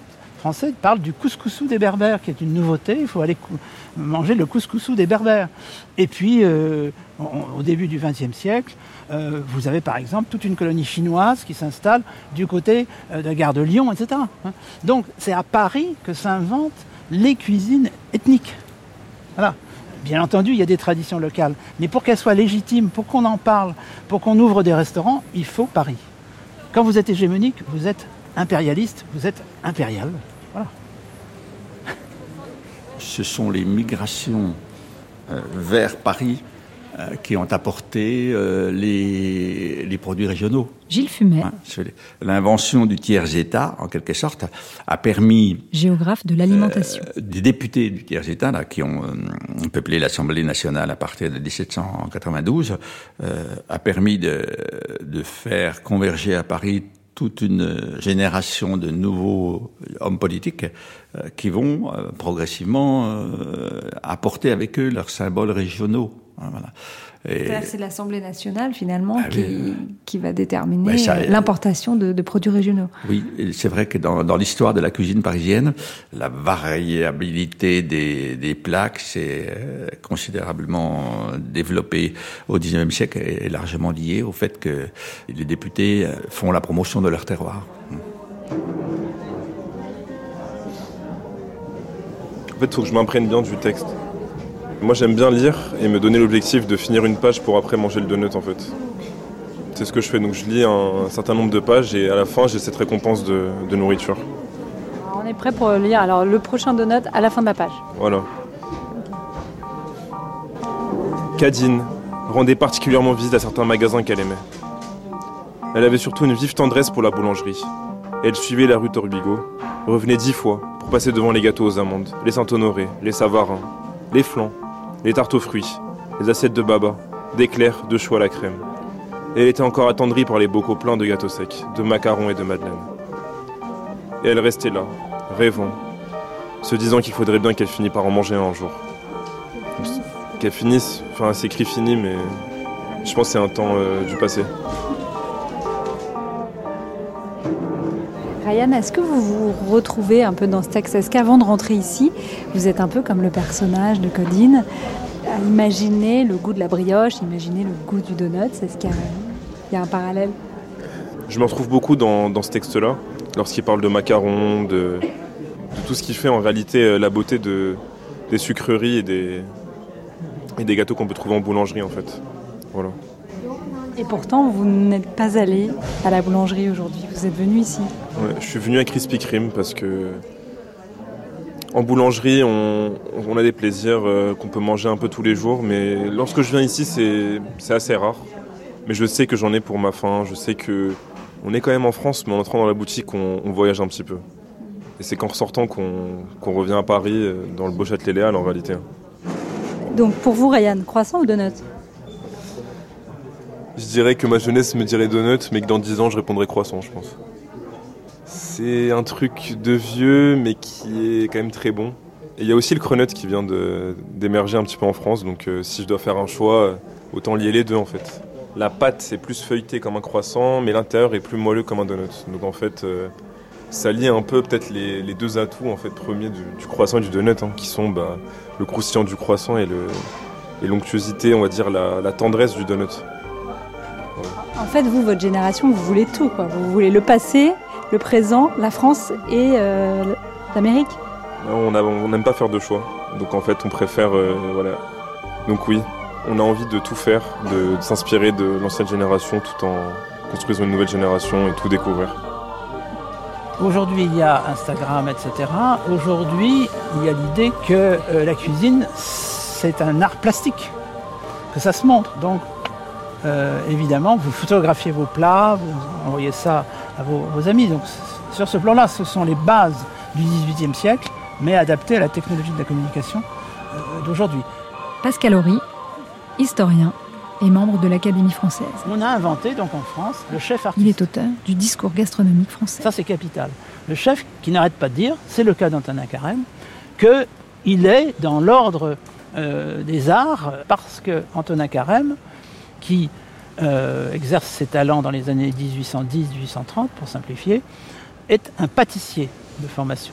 V: français parle du couscousou des Berbères, qui est une nouveauté. Il faut aller manger le couscousou des Berbères. Et puis, au début du XXe siècle, vous avez par exemple toute une colonie chinoise qui s'installe du côté de la gare de Lyon, etc. Donc, c'est à Paris que s'inventent les cuisines ethniques. Voilà. Bien entendu, il y a des traditions locales. Mais pour qu'elles soient légitimes, pour qu'on en parle, pour qu'on ouvre des restaurants, il faut Paris. Quand vous êtes hégémonique, vous êtes impérialiste, vous êtes impérial. Voilà.
M: Ce sont les migrations vers Paris qui ont apporté les produits régionaux.
F: Gilles Fumet.
M: L'invention du tiers-État, en quelque sorte, a permis...
F: Géographe de l'alimentation.
M: Des députés du tiers-État, là, qui ont peuplé l'Assemblée nationale à partir de 1792, a permis de faire converger à Paris toute une génération de nouveaux hommes politiques qui vont progressivement apporter avec eux leurs symboles régionaux. Voilà.
F: C'est l'Assemblée nationale, finalement, qui va déterminer l'importation de produits régionaux.
M: Oui, c'est vrai que dans l'histoire de la cuisine parisienne, la variabilité des plats s'est considérablement développée au XIXe siècle et est largement liée au fait que les députés font la promotion de leur terroir.
U: En fait, il faut que je m'imprègne bien du texte. Moi, j'aime bien lire et me donner l'objectif de finir une page pour après manger le donut, en fait. C'est ce que je fais. Donc, je lis un certain nombre de pages et à la fin, j'ai cette récompense de nourriture.
F: Alors, on est prêt pour lire alors, le prochain donut à la fin de la page.
U: Voilà. Cadine rendait particulièrement visite à certains magasins qu'elle aimait. Elle avait surtout une vive tendresse pour la boulangerie. Elle suivait la rue Torbigo, revenait 10 fois pour passer devant les gâteaux aux amandes, les Saint-Honoré, les Savarins, les flans, les tartes aux fruits, les assiettes de baba, d'éclairs, de choux à la crème. Et elle était encore attendrie par les bocaux pleins de gâteaux secs, de macarons et de madeleines. Et elle restait là, rêvant, se disant qu'il faudrait bien qu'elle finisse par en manger un jour. Qu'elle finisse, enfin c'est écrit fini, mais je pense que c'est un temps du passé.
F: Ryan, est-ce que vous vous retrouvez un peu dans ce texte ? Est-ce qu'avant de rentrer ici, vous êtes un peu comme le personnage de Codine, à imaginer le goût de la brioche, imaginer le goût du donut ? Est-ce qu'il y a un parallèle ?
U: Je me retrouve beaucoup dans ce texte-là, lorsqu'il parle de macarons, de tout ce qui fait en réalité la beauté des sucreries et des gâteaux qu'on peut trouver en boulangerie, en fait. Voilà.
F: Et pourtant, vous n'êtes pas allé à la boulangerie aujourd'hui, vous êtes venu ici.
U: Ouais, je suis venu à Krispy Kreme parce que en boulangerie, on a des plaisirs qu'on peut manger un peu tous les jours, mais lorsque je viens ici, c'est assez rare. Mais je sais que j'en ai pour ma faim, je sais que on est quand même en France, mais en entrant dans la boutique, on voyage un petit peu. Et c'est qu'en ressortant qu'on revient à Paris, dans le beau Châtelet-Léal en réalité.
F: Donc pour vous, Ryan, croissant ou donut ?
U: Je dirais que ma jeunesse me dirait donut, mais que dans 10 ans, je répondrais croissant, je pense. C'est un truc de vieux, mais qui est quand même très bon. Et il y a aussi le cronut qui vient d'émerger un petit peu en France, donc si je dois faire un choix, autant lier les deux en fait. La pâte, c'est plus feuilleté comme un croissant, mais l'intérieur est plus moelleux comme un donut. Donc en fait, ça lie un peu peut-être les deux atouts en fait, premiers du croissant et du donut, qui sont le croustillant du croissant et l'onctuosité, on va dire la tendresse du donut.
F: En fait, vous, votre génération, vous voulez tout, quoi. Vous voulez le passé, le présent, la France et l'Amérique.
U: On n'aime pas faire de choix, donc en fait, on préfère, voilà. Donc oui, on a envie de tout faire, de s'inspirer de l'ancienne génération, tout en construisant une nouvelle génération et tout découvrir.
V: Aujourd'hui, il y a Instagram, etc. Aujourd'hui, il y a l'idée que la cuisine, c'est un art plastique, que ça se montre. Donc, évidemment, vous photographiez vos plats, vous envoyez ça à vos amis. Donc, sur ce plan-là, ce sont les bases du XVIIIe siècle, mais adaptées à la technologie de la communication d'aujourd'hui.
F: Pascal Horry, historien et membre de l'Académie française.
V: On a inventé, donc en France, le chef artiste.
F: Il est auteur du discours gastronomique français.
V: Ça, c'est capital. Le chef qui n'arrête pas de dire, c'est le cas d'Antonin Carême, qu'il est dans l'ordre des arts, parce que Antonin Carême, qui exerce ses talents dans les années 1810-1830, pour simplifier, est un pâtissier de formation.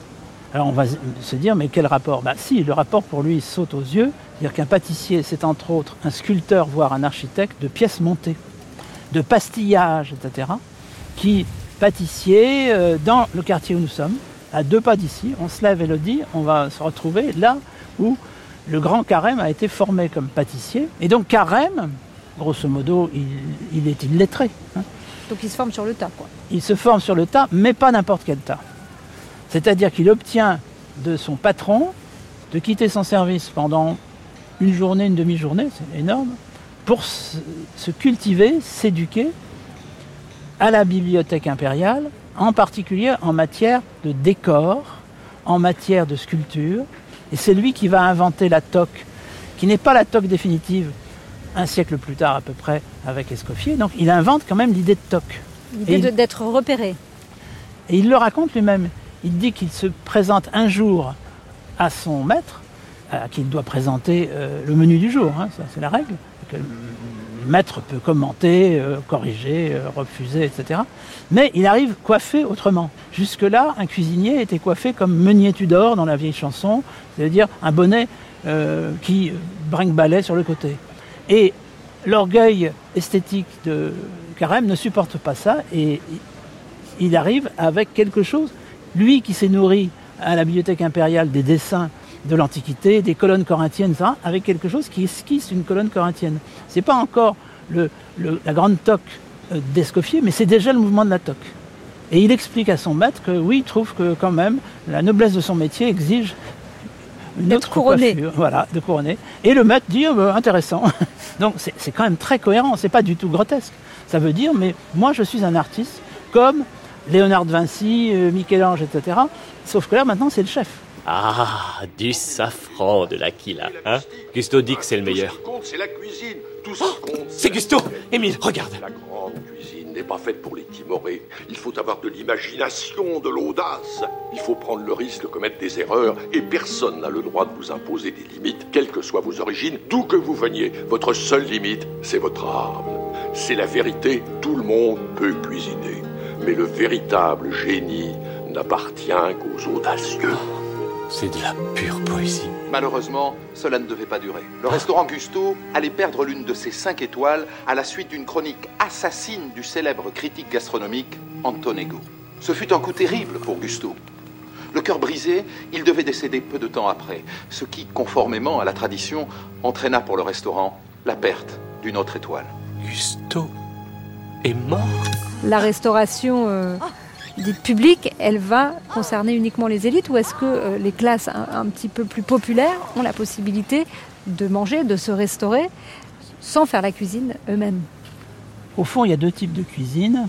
V: Alors on va se dire, mais quel rapport ? Si, le rapport pour lui saute aux yeux. C'est-à-dire qu'un pâtissier, c'est entre autres un sculpteur, voire un architecte de pièces montées, de pastillage, etc. Qui, pâtissier, dans le quartier où nous sommes, à 2 pas d'ici, on se lève et le dit, on va se retrouver là où le grand Carême a été formé comme pâtissier. Et donc Carême, grosso modo, il est illettré.
I: Donc il se forme sur le tas, quoi. Il
V: se forme sur le tas, mais pas n'importe quel tas. C'est-à-dire qu'il obtient de son patron de quitter son service pendant une journée, une demi-journée, c'est énorme, pour se cultiver, s'éduquer à la bibliothèque impériale, en particulier en matière de décor, en matière de sculpture. Et c'est lui qui va inventer la toque, qui n'est pas la toque définitive, un siècle plus tard à peu près, avec Escoffier. Donc il invente quand même l'idée de toque.
I: L'idée d'être repéré.
V: Et il le raconte lui-même. Il dit qu'il se présente un jour à son maître, à qui il doit présenter le menu du jour, ça c'est la règle. Que le maître peut commenter, corriger, refuser, etc. Mais il arrive coiffé autrement. Jusque-là, un cuisinier était coiffé comme Meunier Tudor dans la vieille chanson, c'est-à-dire un bonnet qui brinque-ballait sur le côté. Et l'orgueil esthétique de Carême ne supporte pas ça et il arrive avec quelque chose, lui qui s'est nourri à la bibliothèque impériale des dessins de l'Antiquité, des colonnes corinthiennes, ça, avec quelque chose qui esquisse une colonne corinthienne. C'est pas encore la grande toque d'Escoffier, mais c'est déjà le mouvement de la toque. Et il explique à son maître que oui, il trouve que quand même la noblesse de son métier exige une autre coiffure, voilà, de couronner. Et le maître dit intéressant. Donc c'est quand même très cohérent, c'est pas du tout grotesque. Ça veut dire mais moi je suis un artiste comme Léonard de Vinci, Michel-Ange, etc. Sauf que là maintenant c'est le chef.
E: Ah, du safran de l'Aquila, hein ? Gusto dit que c'est le meilleur.
H: Ce qui compte, c'est la cuisine. Tout ce qui compte.
E: C'est Gusto. Émile, regarde.
H: La grande cuisine n'est pas faite pour les timorés. Il faut avoir de l'imagination, de l'audace. Il faut prendre le risque de commettre des erreurs et personne n'a le droit de vous imposer des limites, quelles que soient vos origines, d'où que vous veniez. Votre seule limite, c'est votre âme. C'est la vérité. Tout le monde peut cuisiner. Mais le véritable génie n'appartient qu'aux audacieux.
E: C'est de la pure poésie.
W: Malheureusement, cela ne devait pas durer. Le restaurant Gusto allait perdre l'une de ses 5 étoiles à la suite d'une chronique assassine du célèbre critique gastronomique Antonego. Ce fut un coup terrible pour Gusto. Le cœur brisé, il devait décéder peu de temps après, ce qui, conformément à la tradition, entraîna pour le restaurant la perte d'une autre étoile.
E: Gusto est mort.
I: La restauration dite publique, elle va concerner uniquement les élites ou est-ce que les classes un petit peu plus populaires ont la possibilité de manger, de se restaurer sans faire la cuisine eux-mêmes ?
V: Au fond, il y a 2 types de cuisine.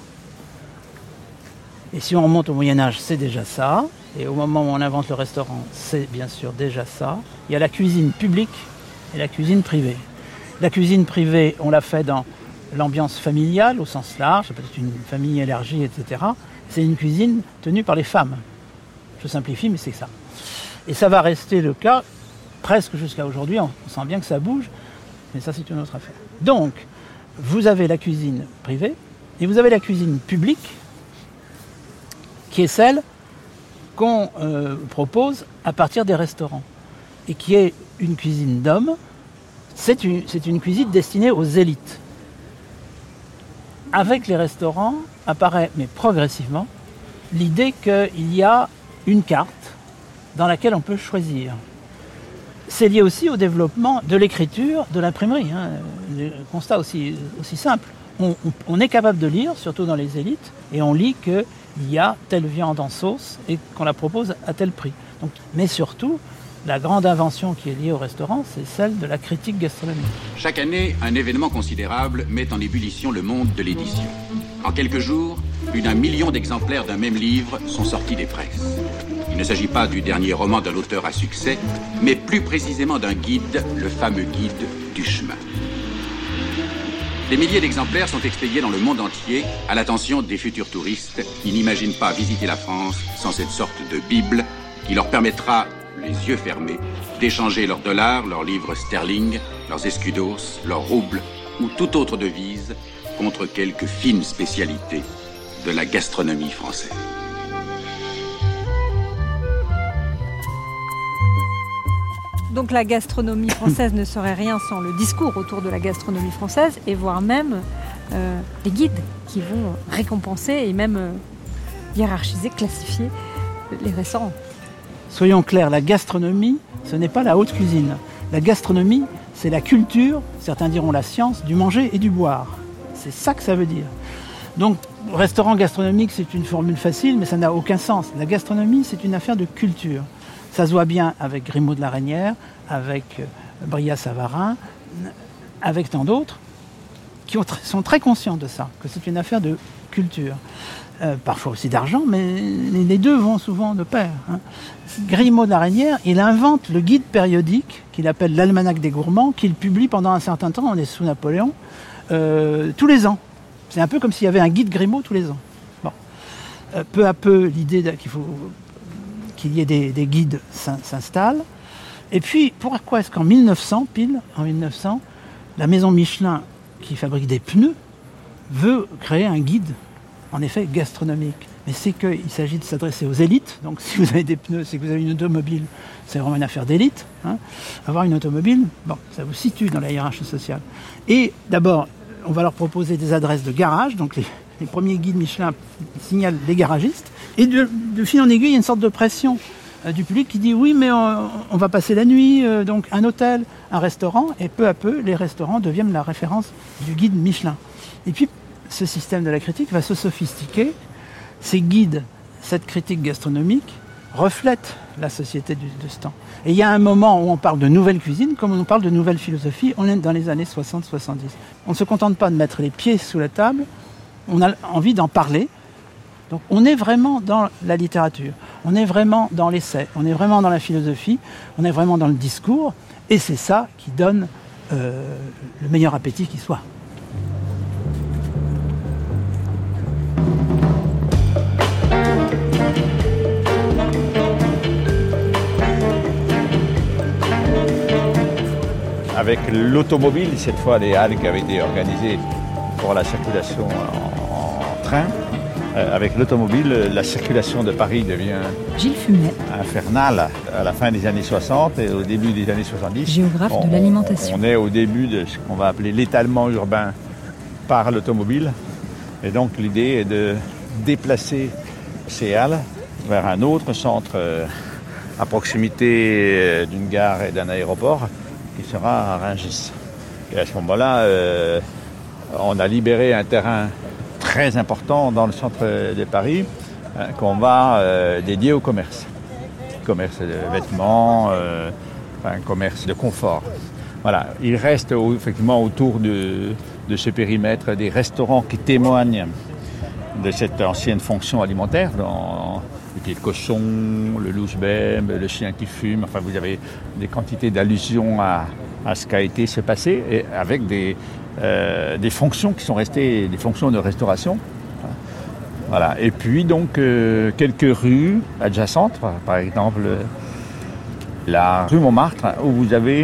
V: Et si on remonte au Moyen-Âge, c'est déjà ça. Et au moment où on invente le restaurant, c'est bien sûr déjà ça. Il y a la cuisine publique et la cuisine privée. La cuisine privée, on l'a fait dans l'ambiance familiale au sens large, peut-être une famille élargie, etc. C'est une cuisine tenue par les femmes. Je simplifie, mais c'est ça. Et ça va rester le cas presque jusqu'à aujourd'hui. On sent bien que ça bouge, mais ça, c'est une autre affaire. Donc, vous avez la cuisine privée et vous avez la cuisine publique, qui est celle qu'on propose à partir des restaurants et qui est une cuisine d'hommes. C'est une cuisine destinée aux élites. Avec les restaurants apparaît, mais progressivement, l'idée qu'il y a une carte dans laquelle on peut choisir. C'est lié aussi au développement de l'écriture, de l'imprimerie. Un constat aussi simple. On est capable de lire, surtout dans les élites, et on lit qu'il y a telle viande en sauce et qu'on la propose à tel prix. Donc, mais surtout, la grande invention qui est liée au restaurant, c'est celle de la critique gastronomique.
X: Chaque année, un événement considérable met en ébullition le monde de l'édition. En quelques jours, plus d'1 million d'exemplaires d'un même livre sont sortis des presses. Il ne s'agit pas du dernier roman d'un auteur à succès, mais plus précisément d'un guide, le fameux guide du chemin. Des milliers d'exemplaires sont expédiés dans le monde entier à l'attention des futurs touristes qui n'imaginent pas visiter la France sans cette sorte de Bible qui leur permettra, les yeux fermés, d'échanger leurs dollars, leurs livres sterling, leurs escudos, leurs roubles ou toute autre devise contre quelques fines spécialités de la gastronomie française.
I: Donc la gastronomie française ne serait rien sans le discours autour de la gastronomie française, et voire même les guides qui vont récompenser et même hiérarchiser, classifier les restaurants.
V: Soyons clairs, la gastronomie, ce n'est pas la haute cuisine. La gastronomie, c'est la culture, certains diront la science, du manger et du boire. C'est ça que ça veut dire. Donc, restaurant gastronomique, c'est une formule facile, mais ça n'a aucun sens. La gastronomie, c'est une affaire de culture. Ça se voit bien avec Grimaud de la Reynière, avec Brillat-Savarin, avec tant d'autres, qui sont très conscients de ça, que c'est une affaire de culture. Parfois aussi d'argent, mais les deux vont souvent de pair. Grimaud de la Reynière, il invente le guide périodique, qu'il appelle l'Almanach des gourmands, qu'il publie pendant un certain temps, on est sous Napoléon, tous les ans. C'est un peu comme s'il y avait un guide Grimaud tous les ans. Bon. Peu à peu, l'idée qu'il y ait des guides s'installe. Et puis, pourquoi est-ce qu'en 1900, la maison Michelin, qui fabrique des pneus, veut créer un guide, en effet, gastronomique? Mais c'est qu'il s'agit de s'adresser aux élites. Donc, si vous avez des pneus, c'est que vous avez une automobile, c'est vraiment une affaire d'élite. Avoir une automobile, bon, ça vous situe dans la hiérarchie sociale. Et d'abord, on va leur proposer des adresses de garage, donc les premiers guides Michelin signalent les garagistes, et de fil en aiguille, il y a une sorte de pression du public qui dit oui, mais on va passer la nuit, donc un hôtel, un restaurant, et peu à peu, les restaurants deviennent la référence du guide Michelin. Et puis, ce système de la critique va se sophistiquer. Ces guides, cette critique gastronomique, reflètent la société de ce temps. Et il y a un moment où on parle de nouvelle cuisine, comme on parle de nouvelle philosophie, on est dans les années 60-70. On ne se contente pas de mettre les pieds sous la table, on a envie d'en parler. Donc on est vraiment dans la littérature, on est vraiment dans l'essai, on est vraiment dans la philosophie, on est vraiment dans le discours, et c'est ça qui donne le meilleur appétit qui soit.
M: Avec l'automobile, cette fois des halles qui avaient été organisées pour la circulation en train, avec l'automobile, la circulation de Paris devient
F: Gilles Fumet,
M: infernale à la fin des années 60 et au début des années 70.
F: Géographe de l'alimentation.
M: On est au début de ce qu'on va appeler l'étalement urbain par l'automobile. Et donc l'idée est de déplacer ces halles vers un autre centre à proximité d'une gare et d'un aéroport, qui sera à Rungis. Et à ce moment-là, on a libéré un terrain très important dans le centre de Paris qu'on va dédier au commerce. Commerce de vêtements, commerce de confort. Voilà. Il reste effectivement autour de ce périmètre des restaurants qui témoignent de cette ancienne fonction alimentaire, le pied de cochon, le louche-bème, le chien qui fume. Enfin, vous avez des quantités d'allusions à ce qu'a été ce passé, et avec des fonctions qui sont restées, des fonctions de restauration. Voilà. Et puis donc quelques rues adjacentes, par exemple la rue Montmartre, où vous avez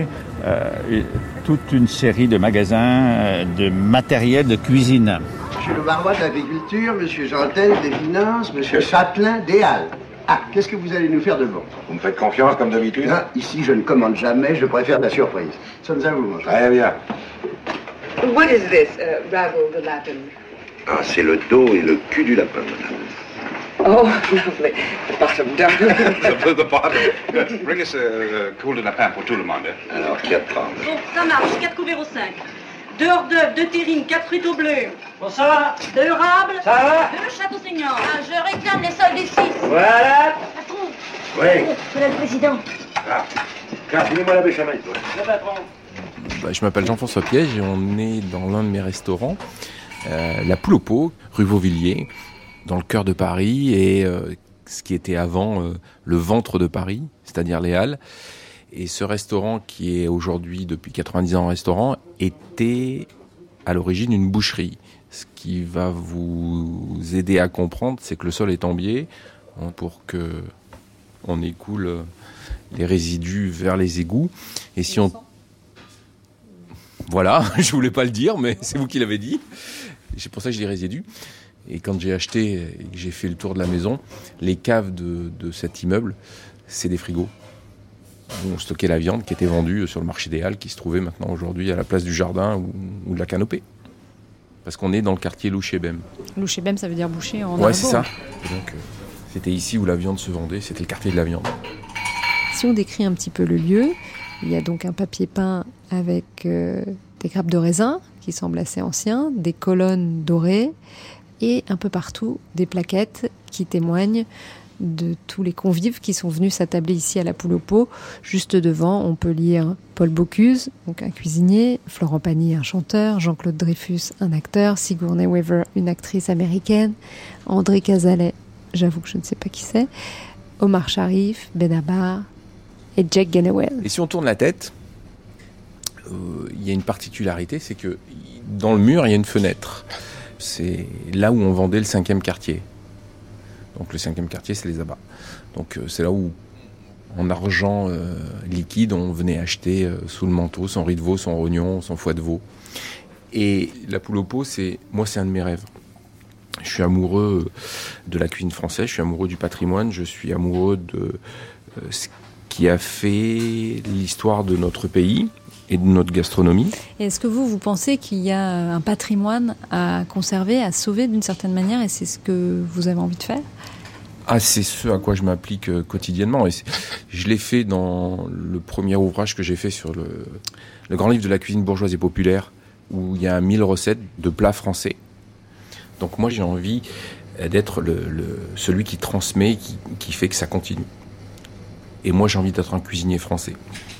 M: toute une série de magasins de matériel de cuisine.
C: Monsieur le barois de l'agriculture, monsieur Jantel des finances, monsieur Châtelain des Halles. Ah, qu'est-ce que vous allez nous faire de bon?
H: Vous me faites confiance comme d'habitude?
C: Ah, ici, je ne commande jamais, je préfère la surprise. Sommes à vous, mon cher.
H: Très bien.
G: What is this, ravel the Latin?
C: Ah, c'est le dos et le cul du lapin, madame.
G: Oh, lovely. The bottom down.
H: The bottom. Bring us a cul de lapin pour tout le monde.
C: Alors, 4 francs.
G: Bon, ça marche, 4 couverts au 5. 2 hors d'œuvre, 2 terrines, 4 frites au bleu.
C: Bon, ça va?
G: 2 érables.
C: Ça va?
G: 2 châteaux saignants. Ah, je réclame les soldes des 6.
C: Voilà.
G: Patron.
C: Oui.
G: Voilà le président.
C: Ah. Finis-moi la béchamel, toi.
G: Le patron.
K: Je m'appelle Jean-François Piège et on est dans l'un de mes restaurants, la Poule au Pot, rue Vauvilliers, dans le cœur de Paris, et ce qui était avant le ventre de Paris, c'est-à-dire les Halles. Et ce restaurant, qui est aujourd'hui depuis 90 ans un restaurant, était à l'origine une boucherie. Ce qui va vous aider à comprendre, c'est que le sol est en biais, pour que on écoule les résidus vers les égouts. Et si on... Voilà, je voulais pas le dire, mais c'est vous qui l'avez dit. C'est pour ça que je dis résidus. Et quand j'ai acheté et que j'ai fait le tour de la maison, les caves de cet immeuble, c'est des frigos. où on stockait la viande qui était vendue sur le marché des Halles, qui se trouvait maintenant aujourd'hui à la place du Jardin ou de la Canopée. Parce qu'on est dans le quartier Louchébem.
F: Louchébem, ça veut dire boucher en
K: Ouais,
F: argot.
K: c'est ça. Et donc, c'était ici où la viande se vendait, c'était le quartier de la viande.
F: Si on décrit un petit peu le lieu, il y a donc un papier peint avec des grappes de raisin qui semblent assez anciens, des colonnes dorées et un peu partout des plaquettes qui témoignent de tous les convives qui sont venus s'attabler ici à la Poule au Pot. Juste devant, on peut lire Paul Bocuse, donc un cuisinier, Florent Pagny, un chanteur, Jean-Claude Dreyfus, un acteur, Sigourney Weaver, une actrice américaine, André Cazalet, j'avoue que je ne sais pas qui c'est, Omar Sharif, Benabar et Jack Ganaway.
K: Et si on tourne la tête, il y a une particularité, c'est que dans le mur, il y a une fenêtre. C'est là où on vendait le 5e quartier. Donc le 5e quartier, c'est les abats. Donc c'est là où, en argent liquide, on venait acheter sous le manteau son riz de veau, son rognon, son foie de veau. Et la Poule au Pot, c'est un de mes rêves. Je suis amoureux de la cuisine française, je suis amoureux du patrimoine, je suis amoureux de ce qui a fait l'histoire de notre pays et de notre gastronomie.
F: Et est-ce que vous pensez qu'il y a un patrimoine à conserver, à sauver d'une certaine manière, et c'est ce que vous avez envie de faire ?
K: Ah, c'est ce à quoi je m'applique quotidiennement. Et je l'ai fait dans le premier ouvrage que j'ai fait sur le grand livre de la cuisine bourgeoise et populaire, où il y a 1000 recettes de plats français. Donc moi, j'ai envie d'être celui qui transmet, qui fait que ça continue. Et moi, j'ai envie d'être un cuisinier français.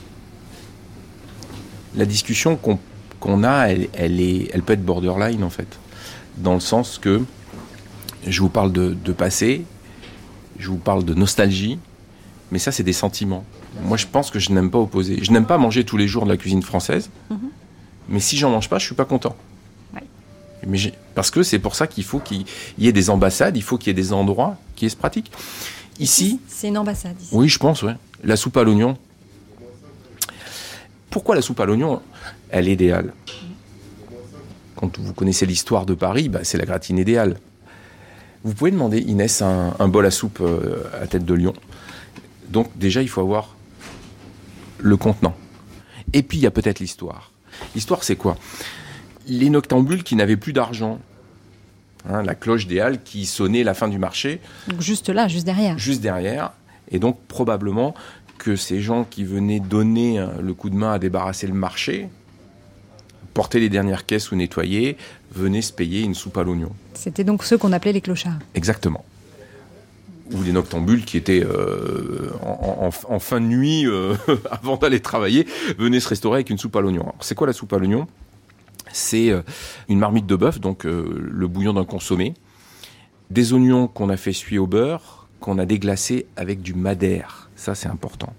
K: La discussion qu'on a, elle peut être borderline, en fait. Dans le sens que je vous parle de passé, je vous parle de nostalgie, mais ça, c'est des sentiments. Moi, je pense que je n'aime pas opposer. Je n'aime pas manger tous les jours de la cuisine française, mais si j'en mange pas, je suis pas content. Ouais. Mais parce que c'est pour ça qu'il faut qu'il y ait des ambassades, il faut qu'il y ait des endroits qui se pratiquent. Ici...
F: C'est une ambassade, ici.
K: Oui, je pense, ouais. La soupe à l'oignon. Pourquoi la soupe à l'oignon, elle est idéale ? Quand vous connaissez l'histoire de Paris, c'est la gratine idéale. Vous pouvez demander, Inès, un bol à soupe à tête de lion. Donc déjà, il faut avoir le contenant. Et puis, il y a peut-être l'histoire. L'histoire, c'est quoi ? Les noctambules qui n'avaient plus d'argent. La cloche des Halles qui sonnait la fin du marché.
F: Donc juste là, juste derrière.
K: Juste derrière. Et donc, probablement que ces gens qui venaient donner le coup de main à débarrasser le marché, porter les dernières caisses ou nettoyer, venaient se payer une soupe à l'oignon.
F: C'était donc ceux qu'on appelait les clochards.
K: Exactement. Ou les noctambules qui étaient en fin de nuit, avant d'aller travailler, venaient se restaurer avec une soupe à l'oignon. Alors, c'est quoi la soupe à l'oignon ? C'est une marmite de bœuf, donc le bouillon d'un consommé, des oignons qu'on a fait suer au beurre, qu'on a déglacés avec du madère. Ça, c'est important.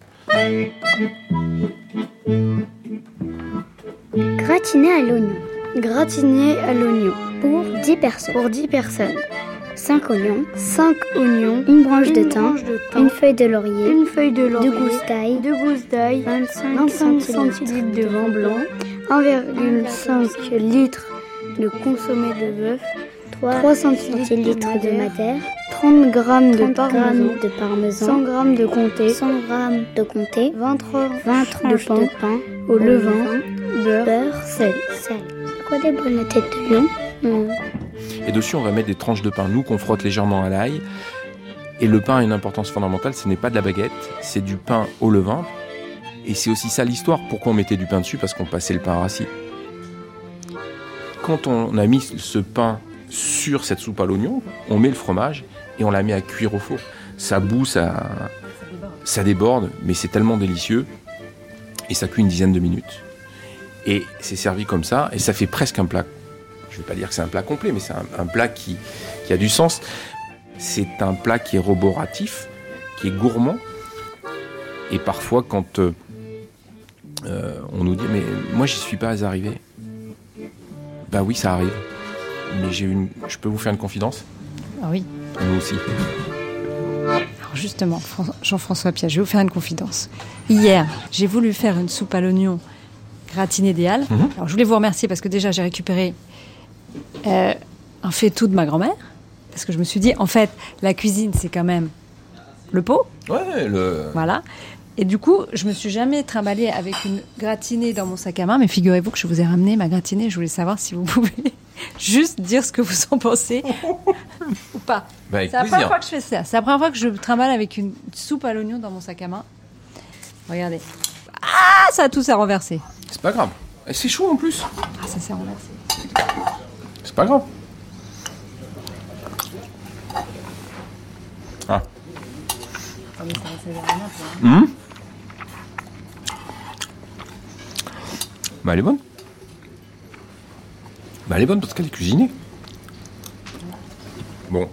P: Gratiné à l'oignon. Gratiné à l'oignon. Pour 10 personnes. Pour 10 personnes. 5 oignons. 5 oignons. Une branche de thym. Une feuille de laurier. Une feuille de laurier. 2 gousses d'ail. 2 gousses d'ail. 25 centilitres de vin blanc. 1,5 litre de consommé de bœuf. 3 centilitres de madère. 30 g de parmesan. 100 g de comté. 100 g de comté. 20 tranches de pain. Au levain. Beurre. Sel. C'est quoi des bonnes têtes de lion?
K: Et dessus, on va mettre des tranches de pain, nous, qu'on frotte légèrement à l'ail. Et le pain a une importance fondamentale, ce n'est pas de la baguette, c'est du pain au levain. Et c'est aussi ça l'histoire. Pourquoi on mettait du pain dessus ? Parce qu'on passait le pain rassis. Quand on a mis ce pain sur cette soupe à l'oignon, on met le fromage et on la met à cuire au four. Ça bout, ça déborde, mais c'est tellement délicieux. Et ça cuit une dizaine de minutes. Et c'est servi comme ça, et ça fait presque un plat. Je ne vais pas dire que c'est un plat complet, mais c'est un plat qui a du sens. C'est un plat qui est roboratif, qui est gourmand. Et parfois, quand on nous dit « mais moi, j'y suis pas arrivé », ben oui, ça arrive. Mais je peux vous faire une confidence ?
F: Ah oui.
K: Nous aussi.
F: Alors justement, Jean-François Piat, je vais vous faire une confidence. Hier, j'ai voulu faire une soupe à l'oignon gratinée des Halles. Alors je voulais vous remercier parce que déjà, j'ai récupéré un faitout de ma grand-mère. Parce que je me suis dit, en fait, la cuisine, c'est quand même le pot.
K: Ouais,
F: Voilà.
I: Et du coup, je me suis jamais trimballée avec une gratinée dans mon sac à main, mais figurez-vous que je vous ai ramené ma gratinée. Je voulais savoir si vous pouvez juste dire ce que vous en pensez ou pas.
K: Bah, avec
I: c'est la
K: plaisir.
I: première fois que je fais ça. C'est la première fois que je trimballe avec une soupe à l'oignon dans mon sac à main. Regardez. Ah, ça a tout s'est renversé.
K: C'est pas grave. Et c'est chaud en plus.
I: Ah, ça s'est renversé.
K: C'est pas grave. Ah. Bah elle est bonne. Bah elle est bonne parce qu'elle est cuisinée. Bon.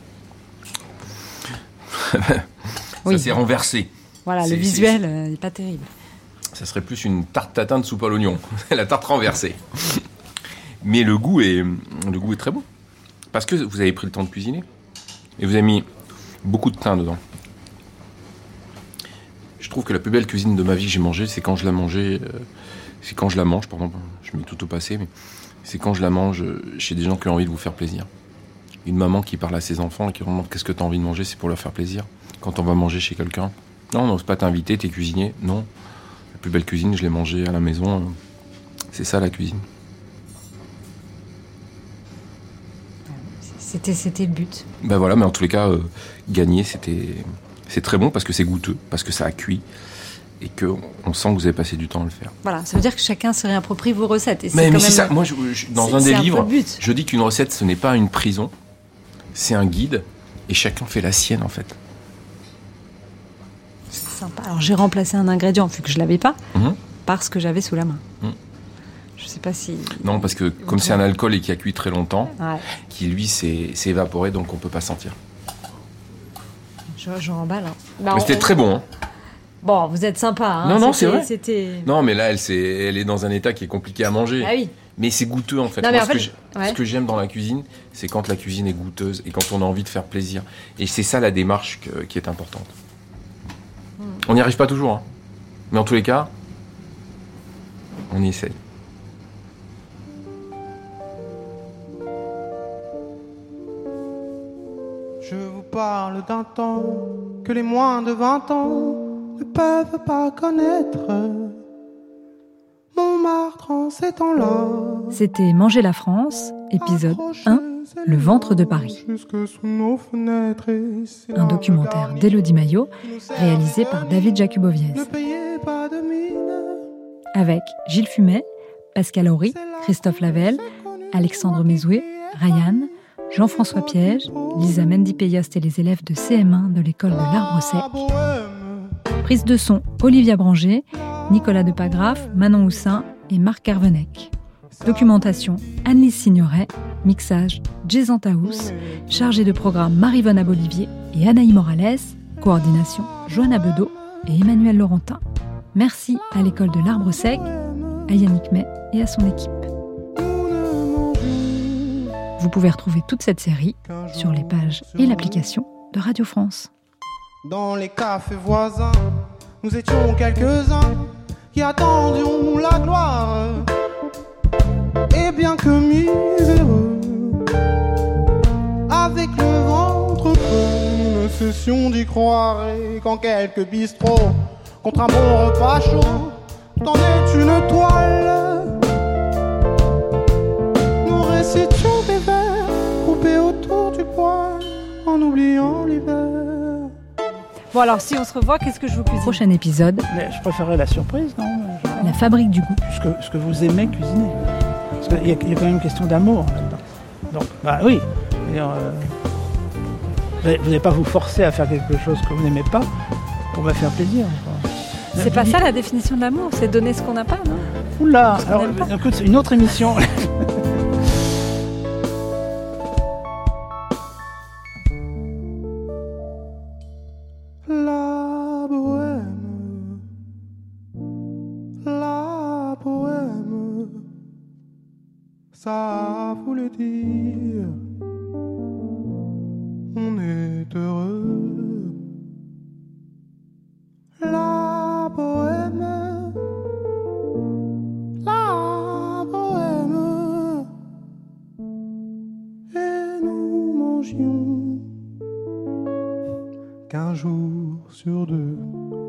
I: Oui.
K: Ça s'est renversé.
I: Voilà, le visuel n'est pas terrible.
K: Ça serait plus une tarte tatin de soupe à l'oignon. La tarte renversée. Mais le goût est très bon. Parce que vous avez pris le temps de cuisiner. Et vous avez mis beaucoup de thym dedans. Je trouve que la plus belle cuisine de ma vie que j'ai mangée, c'est quand je la mangeais... c'est quand je la mange, pardon, je mets tout au passé, mais c'est quand je la mange chez des gens qui ont envie de vous faire plaisir. Une maman qui parle à ses enfants et qui leur demande qu'est-ce que tu as envie de manger, c'est pour leur faire plaisir. Quand on va manger chez quelqu'un, non, on n'ose pas t'inviter, t'es cuisinier. Non, la plus belle cuisine, je l'ai mangée à la maison. C'est ça la cuisine.
I: C'était le but.
K: Ben voilà, mais en tous les cas, gagner, c'est très bon parce que c'est goûteux, parce que ça a cuit et qu'on sent que vous avez passé du temps à le faire.
I: Voilà, ça veut dire que chacun se réapproprie vos recettes. Et
K: Mais
I: c'est
K: c'est ça, moi, dans un des livres,
I: but.
K: je dis qu'une recette, ce n'est pas une prison, c'est un guide et chacun fait la sienne en fait.
I: C'est sympa. Alors j'ai remplacé un ingrédient, vu que je ne l'avais pas, par ce que j'avais sous la main. Je sais pas si...
K: Non, parce que comme c'est un alcool et qui a cuit très longtemps,
I: ouais.
K: qui lui s'est évaporé, donc on peut pas sentir.
I: Je remballe. Hein.
K: Mais c'était très bon. Hein.
I: Bon, vous êtes sympa. Hein.
K: Non, c'est vrai.
I: C'était...
K: Non, mais là, elle est dans un état qui est compliqué à manger.
I: Ah oui.
K: Mais c'est goûteux en fait.
I: Non,
K: Moi,
I: en fait
K: ce que j'aime dans la cuisine, c'est quand la cuisine est goûteuse et quand on a envie de faire plaisir. Et c'est ça la démarche qui est importante. On n'y arrive pas toujours, hein. Mais en tous les cas, on y essaye.
L: Je vous parle d'un temps que les moins de 20 ans ne peuvent pas connaître. Montmartre en ces temps-là.
F: C'était Manger la France, épisode 1, Le ventre de Paris. Un documentaire d'Élodie Maillot, réalisé par David Jakubowiez. Avec Gilles Fumet, Pascal Horry, Christophe Lavelle, Alexandre Mézoué, Ryan, Jean-François Piège, Lisa Mendy-Peyost et les élèves de CM1 de l'école de l'Arbre Sec. Prise de son, Olivia Branger, Nicolas Depagraf, Manon Houssin et Marc Carvenec. Documentation, Anne-Lise Signoret. Mixage, Jason Taous. Chargé de programme, Marie-Vonne Abolivier et Anaï Morales. Coordination, Johanna Bedeau et Emmanuel Laurentin. Merci à l'école de l'Arbre Sec, à Yannick May et à son équipe. Vous pouvez retrouver toute cette série sur les pages et l'application de Radio France.
L: Dans les cafés voisins, nous étions quelques-uns qui attendions la gloire. Et bien que miséreux, avec le ventre creux, nous ne cessions d'y croire. Et quand quelques bistrots, contre un bon repas chaud, tendaient une toile, nous récitions des vers coupés autour du poêle, en oubliant l'hiver.
I: Bon alors si on se revoit, qu'est-ce que je vous cuisine ?
F: Prochain épisode.
V: Mais je préférerais la surprise, non ?
F: La fabrique du goût.
V: Ce que vous aimez cuisiner. Parce qu'il y a quand même une question d'amour là-dedans. Donc, bah oui. Vous n'allez pas vous forcer à faire quelque chose que vous n'aimez pas pour me faire plaisir.
I: C'est pas ça la définition de l'amour, c'est donner ce qu'on n'a pas, non ?
V: Oula, alors écoute, c'est une autre émission.
L: La bohème, ça voulait dire on est heureux. La bohème, et nous mangions qu'un jour sur deux.